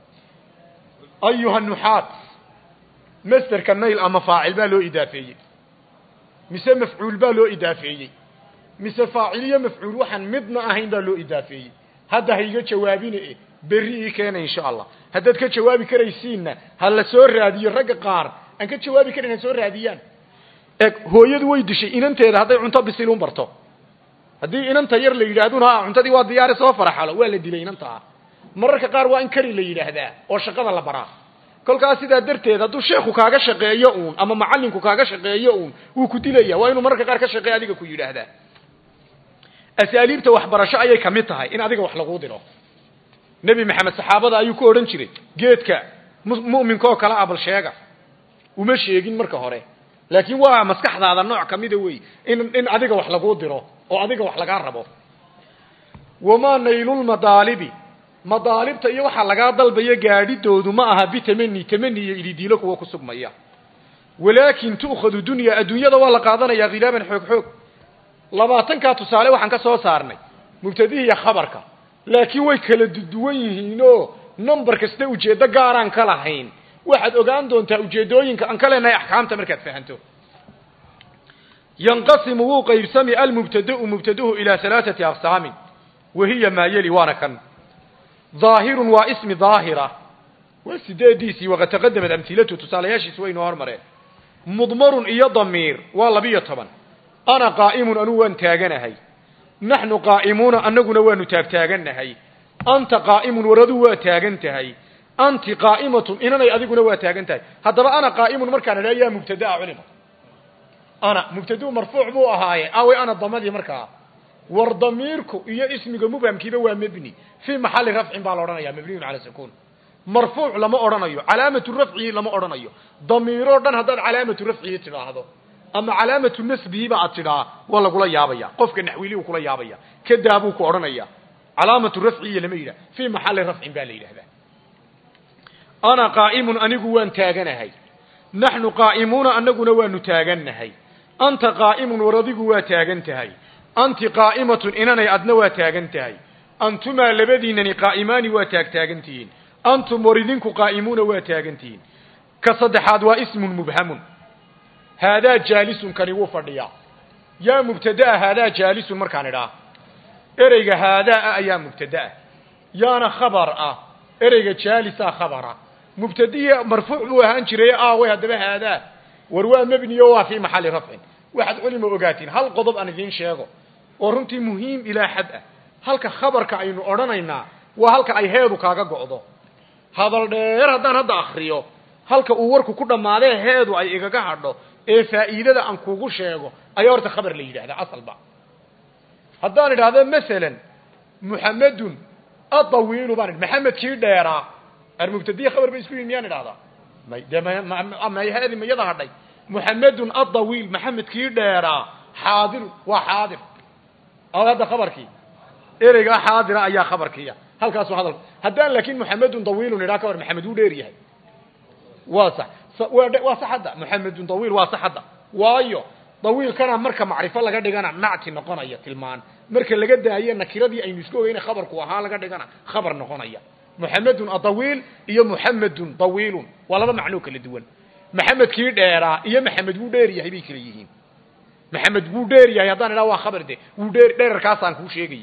أيها النحات مصدر كالنيل أما فاعل با لو إضافية مثل مفعول با لو إضافية مثل فاعلية مفعول وحن مدنا أهين با لو إضافية هذا هيجا جوابين إيه بريء كان إن شاء الله هذا كجوابي كريسينا هلا سور رادي رجع قار أنك جوابي كرينا سور راديان هو يدوي دشي إن أنت هذا عنت بسيلون برتو هذه إن أنت ير اللي يرادونها عنت دي واديار سوفر حاله ولا دي لين أنت مرة كقار وإن كري اللي يرهدا أو شقة الله برا كل كاسي ده درته هذا دو شيخ وكاجا شقيون أما معلم وكاجا شقيون وكتيليا وإنه مرة كقار كشقي هذيك كوي يرهدا أساليب توحبرشة أي كمتها إن هذيك وحلقودنا نبي محمد صحابة أيو كورن شري جيتك مؤمن كوا كلا أبل شيعة ومشي يجين مركه هره لكن وا مسكح هذا النوع كمية وي إن إن هذيك وحلقودنا أو هذيك وحلقاربه وما نيل المطالب مطالب تيجي وحلقات ضل بيجاري دودو معها بتمني تمني يديلك وكسب مياه ولكن تأخذ الدنيا الدنيا ده ولا قاضنا يا غلابا حق حق labaatanka tusaale waxaan ka soo saarnay mubtadihi iyo khabarka laakiin way kala duwan yihiin oo number kasta ujeedo gaar aan ka lahayn waxaad ogaan doontaa ujeedooyinka aan kale leeyahay ahkaamta markaad fahanto yanqasimu wuu qaybsami almubtada'u mubtaduhu ila thalathati aqsam وهي ما يلي وانا كان ظاهر واسم ظاهرة وسداديسي وقد تقدمت امثلته تسالياشي سوي نهار مرين مضمر إيا ضمير والله بيا طبعا أنا قائم أنوان تاغنهي نحن قائمون أنقنا وانو تاغنهي أنت قائم وردوا تاغنتهي أنت قائمة إننا يأذقنا وتاغنتهي هذا أنا قائم مركان لا يا مبتدأ علم أنا مبتدأ مرفوع بو أهاي أو أنا الضمادي مركا والضميركو إيا اسمك مبهم كذا ومبني في محل رفع بالورانيا مبني على سكون مرفوع لما أرانيو علامة الرفع لما أرانيو ضميرو دان هذا علامة الرفع ترى هذا أما علامة النسب بقى ترى والله قول يابيا قفك النحويلي وقول يابيا كده أبوك أرانيا علامة الرفع لميلة في محل رفع بالليل هذا أنا قائم أنقو وان تاغنهي نحن قائمون أنقو وان تاغنهي أنت قائم وردقو واتاغنتهي أنت قائمة إنني أدنى واتاغنتهي أنتما لبدينني قائمان واتاغتاغنتين أنتم مريدينك قائمون واتاغنتين كصدحات واسم مبهم هذا جالس كان يوفر ليا يا مبتدأ هذا جالس مركان را إريق هذا أيا مبتدأ يانا خبر آه إريق جالس خبر مبتدئ مرفوع وهان شري آه وهذا هذا وروا مبني يوا في محل رفع واحد علم وقاتين هل قضب أن ذين شيغو ورنتي مهم إلى حد هل كخبر كأينو أرنينا وهل كأي هذا كاغا قعدو هذا الدير هذا هذا أخريو هل كأوركو كده ما له هذا أي إيجا هذا إيه فائدة أن كوجو شيء أيارت خبر ليه هذا أصل بقى هذا هذا مثلا محمد الطويل وبارد محمد كير ديرا المبتدئ خبر بيسكون ميان هذا ما ده ما ما هذه ما يظهر لي محمد الطويل محمد كير ديرا حاضر وحاضر أو هذا خبرك إرجع حاضر أي خبرك يا هل كاسو هذا هذا لكن محمد طويل نراك محمد وديريه واصح واصح هذا محمد طويل واصح هذا وايو طويل كان مركه معرفه laga dhigana nacti noqonaya tilmaan marka laga daayo nakiradii aynu isku ogeynay khabarku waxa laga dhigana khabar noqonaya muhammadun atawil iyo muhammadun tawilun walaba macno kala duwan maxamed kii dheera iyo maxamed uu dheer yahay bay kala yihiin maxamed uu dheer yahay hadaan ilaa waa khabar de uu dheer dheerkaas aan ku sheegay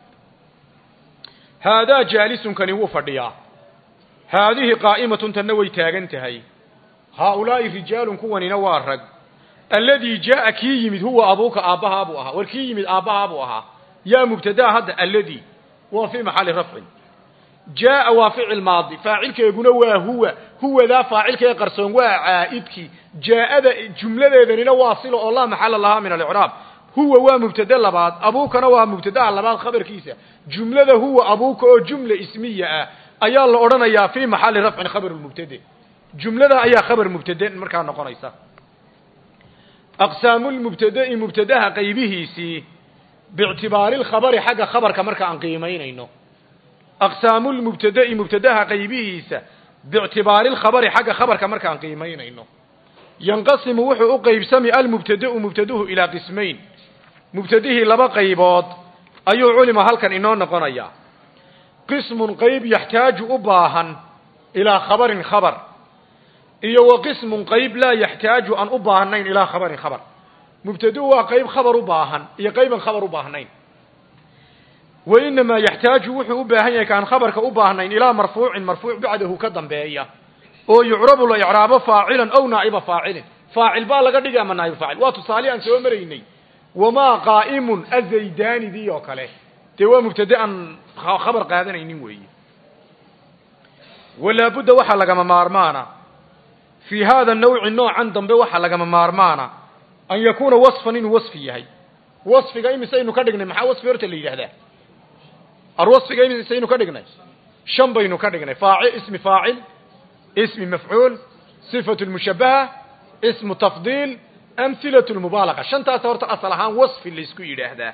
hada jalisun kan uu fadhiya hadhihi qa'imatun tanaway taagan tahay haulaa rijalun kuwanina waa rag الذي جاء كي يمد هو أبوك أباها أبوها والكي يمد أباها أبوها يا مبتدا هذا الذي وفي محل رفع جاء وفعل الماضي فاعلك يقول هو هو ذا فاعلك يقرصون وعائدك جاء جملة ذنين واصلة الله محل الله من الإعراب هو ومبتدا لبعض أبوك نوى مبتدا لبعض خبر كيسة جملة هو أبوك جملة اسمية أيا الله أرنا يا في محل رفع خبر المبتدا جملة أيا خبر مبتدا مركان نقريسة أقسام المبتدأ مبتدأها قيبه سي باعتبار الخبر حق خبر كمركا عن قيمين إنه أقسام المبتدأ مبتدأها قيبه سي باعتبار الخبر حق خبر كمركا عن قيمين إنه ينقسم وحو قيب سمي المبتدأ مبتدأه إلى قسمين مبتدأه لبا قيبات أي علم هل كان إنه نقنيا قسم قيب يحتاج أباها إلى خبر خبر iyo وقسم قيب لا يحتاج أن أباهنين إلى خبر خبر مبتدأ وقيب خبر أباهن إيا قيبا خبر أباهنين وإنما يحتاج وحو أباهن كان خبر كأباهنين إلى مرفوع مرفوع بعده كدن بأيه أو يعرب له إعراب فاعلا أو نائب فاعل فاعل بالا قد جاء من نائب فاعل وتصالي أن سوى مريني وما قائم الزيدان دي وكاله تيوى مبتدأ خبر قادنا ينوي ولا بد وحلق ممارمانا في هذا النوع النوع عندهم بوحة لقم مارمانا أن يكون وصفا إنه وصفي هي وصف قيم سينو كدقنا محا وصف يرتلي هذا الوصف قيم سينو كدقنا شنبا إنه كدقنا فاعل اسم فاعل اسم مفعول صفة المشبهة اسم تفضيل أمثلة المبالغة شنتا صورت أصلها وصف اللي يسكو هذا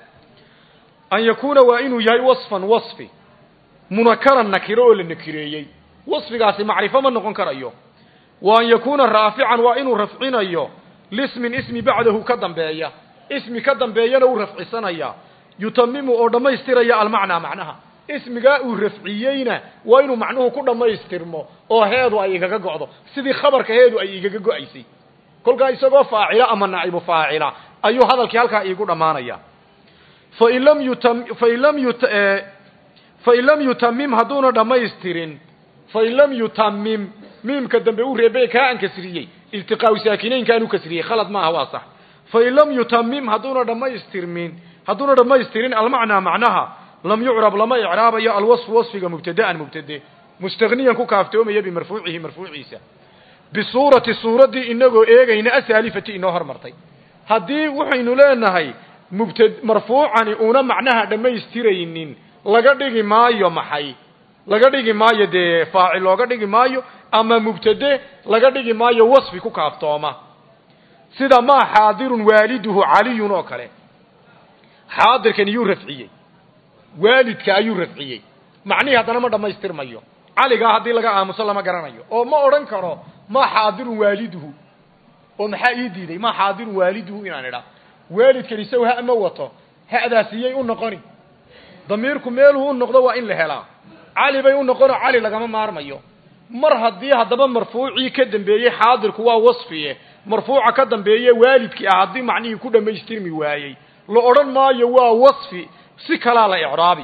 أن يكون وإنه يهي وصفا وصفي منكرا نكيرو للنكيريي وصف قاسي معرفة من نقون كرأيو وأن يكون رافعا وإنه رفعين أيه لاسم اسم بعده كدن بأيه اسم كدن بأيه لو رفع سنية يتمم أو دم يستريا المعنى معناها اسم جاء رفعيين وإنه معناه كل ما يسترمه أو هذا أي جاء سيدي خبر كهذا أي جاء أيسي كل جاء يسقى فاعلة أما نائب فاعلة أيه هذا الكلام يقول أمانية فإن لم يتم فإن لم يت فإن لم يتمم هدون دم يسترين فإن لم يتمم ميم كدن بيقول ربيك أن كسرية التقاء ساكنين كانوا كسرية خلط ما هو صح فإن لم يتمم هدون دم يسترمين هدون دم يسترين المعنى معناها لم يعرب لما يعرب يا الوصف وصف مبتدأ مبتدأ مستغنيا كوكافتوم يبي مرفوعه مرفوع عيسى بصورة الصورة دي إنه إيه إن أسالفتي إنه هرمرتي هدي وحين لنا هاي مبتدأ مرفوع عن أونا معناها دم يسترينين لقدر ما يوم حي لقدر ما يد فاعل لقدر ما يو أما مبتدأ لقدر ما يو وصف كوكافتوما سيدا ما حاضر والده علي نوكله حاضر كان يرفعيه والدك ayuu rafciyay macnaheedu hadana ma dhameystirmayo caliga hadii laga aamuso lama garanayo oo ma oran karo ma xaadir waaliduhu oo maxaa ii diiday ma xaadir waaliduhu inaan ira waalidkani soo ha ama wato haadaasiyay u noqoni damiirku meelu u noqdo waa in la helaa cali bay u noqono cali laga maarmayo mar hadii hadaba marfuuci ka dambeeyay xaadirku waa wasfiye marfuuca ka dambeeyay waalidkii hadii macnihi ku dhameystirmi waayay la oran maayo waa wasfi سكلا لا إعرابي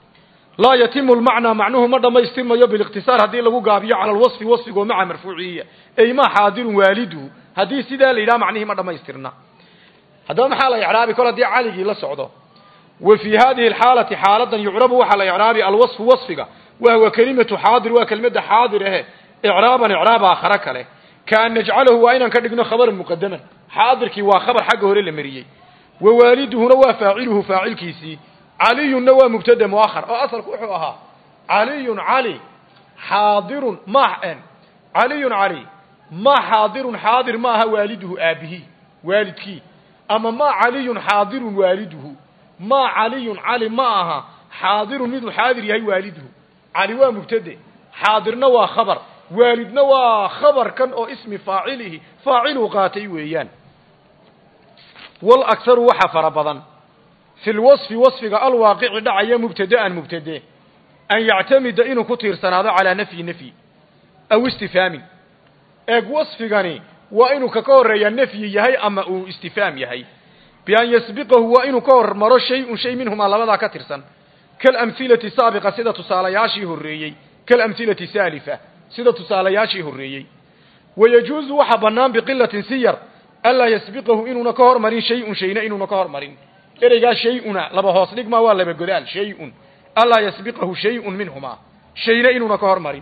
لا يتم المعنى معناه مرة ما يستم بالاختصار هذه لو قابية على الوصف وصف ومع مرفوعية أي ما حاضر والده هذه سيدا لا معناه مرة ما يسترنا هذا ما حالة إعرابي كل دي عالي لا سعوده وفي هذه الحالة حالة يعربه على إعرابي الوصف وصفه وهو كلمة حاضر وكلمة حاضر إعرابا إعرابا آخرك له كأن نجعله وإن كان خبر مقدما حاضر كي وخبر حقه للمريي ووالده نوى فاعله فاعل كيسي علي نوى مبتدا مؤخر او اصل كوخها علي علي حاضر ما ان علي علي ما حاضر حاضر ما هو والده ابيه والدكي أما ما علي حاضر والده ما علي علي معها حاضر مد حاضر يهي والده علي ومبتدئ حاضرنا وخبر والدنا وخبر كان أو اسم فاعله فاعل قاتي ويان والأكثر وحفر بضن في الوصف وصف الواقع دعي مبتدأ مبتدئ أن يعتمد إنه كتير سنة على نفي نفي أو استفهام أج وصفغني وإنه ككور النفي يهي أما أو استفهام يهي بأن يسبقه وإنه كور مر شيء شيء منهم على مدى كتير سن كالأمثلة السابقة سيدة صالياشي هريي كالأمثلة السالفة سيدة صالياشي هريي ويجوز وحبنان بقلة سير ألا يسبقه إنه نكور مرين شيء شيء إنه نكور مرين إرجع شيئنا لما هوصلك ما ولا بقدال شيء ألا يسبقه شيء منهما شيء إنه نكور مرين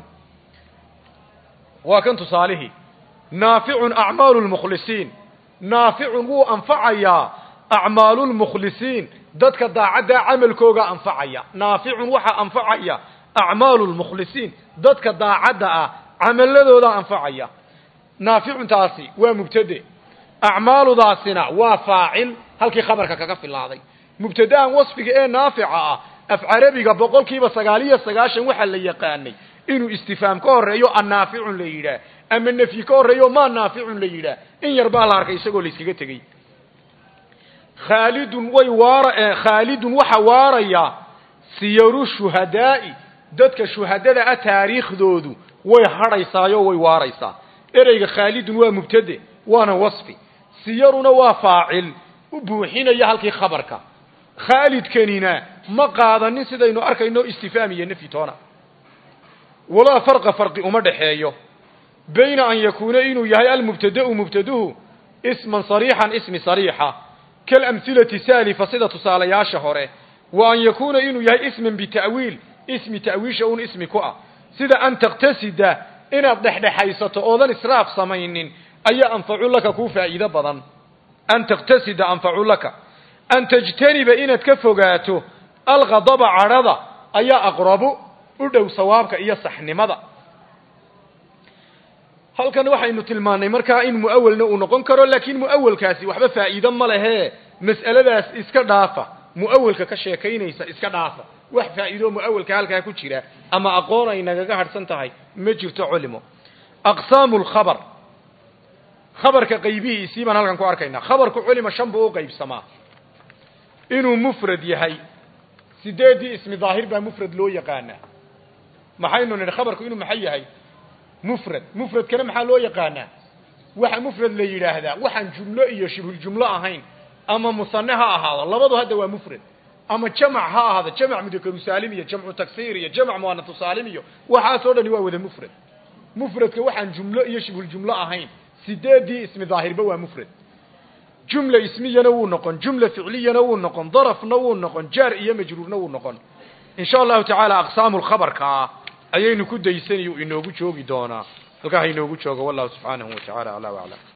وكنت صالحي نافع أعمال المخلصين نافع هو أنفعيا أعمال المخلصين ذاتك داعدا عمل كوغا أنفعيا نافع وحا أنفعيا أعمال المخلصين ذاتك داعدا عمل لذو أنفعيا نافع تاسي ومبتدئ أعمال ذاسنا وفاعل هل كي خبرك ككف الله مبتدأ وصفك إيه نافعة أفعربك بقول كيف سقالية سقاشا وحل يقاني إنه استفهام كوريو النافع ليلا أما النفي كوريو ما نافع ليلا إن يربى الله ركي سقول إسكتكي خالد ويوار خالد وحواريا سيرو الشهداء دتك الشهداء تاريخ دودو ويحريصا يو ويواريصا إريق خالد ومبتدئ وانا وصفي سيرنا وفاعل وبوحين يهلكي خبرك خالد كنينا ما قادنين سيداينو اركاينو استفهاميه نفي تونا ولا فرق فرق وما دحيهyo بين ان يكون انه يهي المبتدا مبتداه اسما صريحا اسم صريحه كالامثله سالفه سيده تصالياشه هره وان يكون انه يهي اسم بتاويل اسم تاويش او اسم كؤ سيده ان تقتصد ان دحدحيسته اوdan israaf samaynin أي أنفع لك كو فائدة بضن أن تقتصد أنفع لك أن تجتنب إن تكفقاته الغضب عرضة أي أقرب أدو صوابك أي صحن مضى هل كان وحي إنه تلماني مركا إن مؤول نقو نقون كرو لكن مؤول كاسي وحبا فائدة ماله مسألة داس إسكا دافة مؤول كشيكين إسكا دافة وح فائدة مؤول كهالكا كتشيرا أما أقونا إنك قهر سنتهي مجر تعلمه أقسام الخبر خبرك قيبيه سيبان هلكن كو اركينا خبرك علم شنبو قيب سما انه مفرد يحي سيدي اسم ظاهر با مفرد لو يقانا maxaynu nidhi khabarku inuu maxay yahay mufrad mufrad kana maxaa loo yaqaanaa waxa mufrad la yiraahdaa waxaan jumlo iyo shibul jumlo ahayn ama musannaha ahaada labadu hadda waa mufrad ama jamac ha ahaada jamac mudakar saalim iyo jamcu taksiir iyo jamac muannath saalim iyo waxa soo dhani waa wada mufrad mufradka waxaan jumlo iyo shibul jumlo ahayn sideedii ismi daahirba waa mufrad jumla ismiyana wuu noqon jumla ficliyana wuu noqon darafna wuu noqon jaar iyo majruurna wuu noqon insha Allah ta'ala aqsaamul khabarka ayaynu ku daysanayo inoogu joogi doona halka ay inoogu joogo wallahu subhanahu wa ta'ala ala wa ala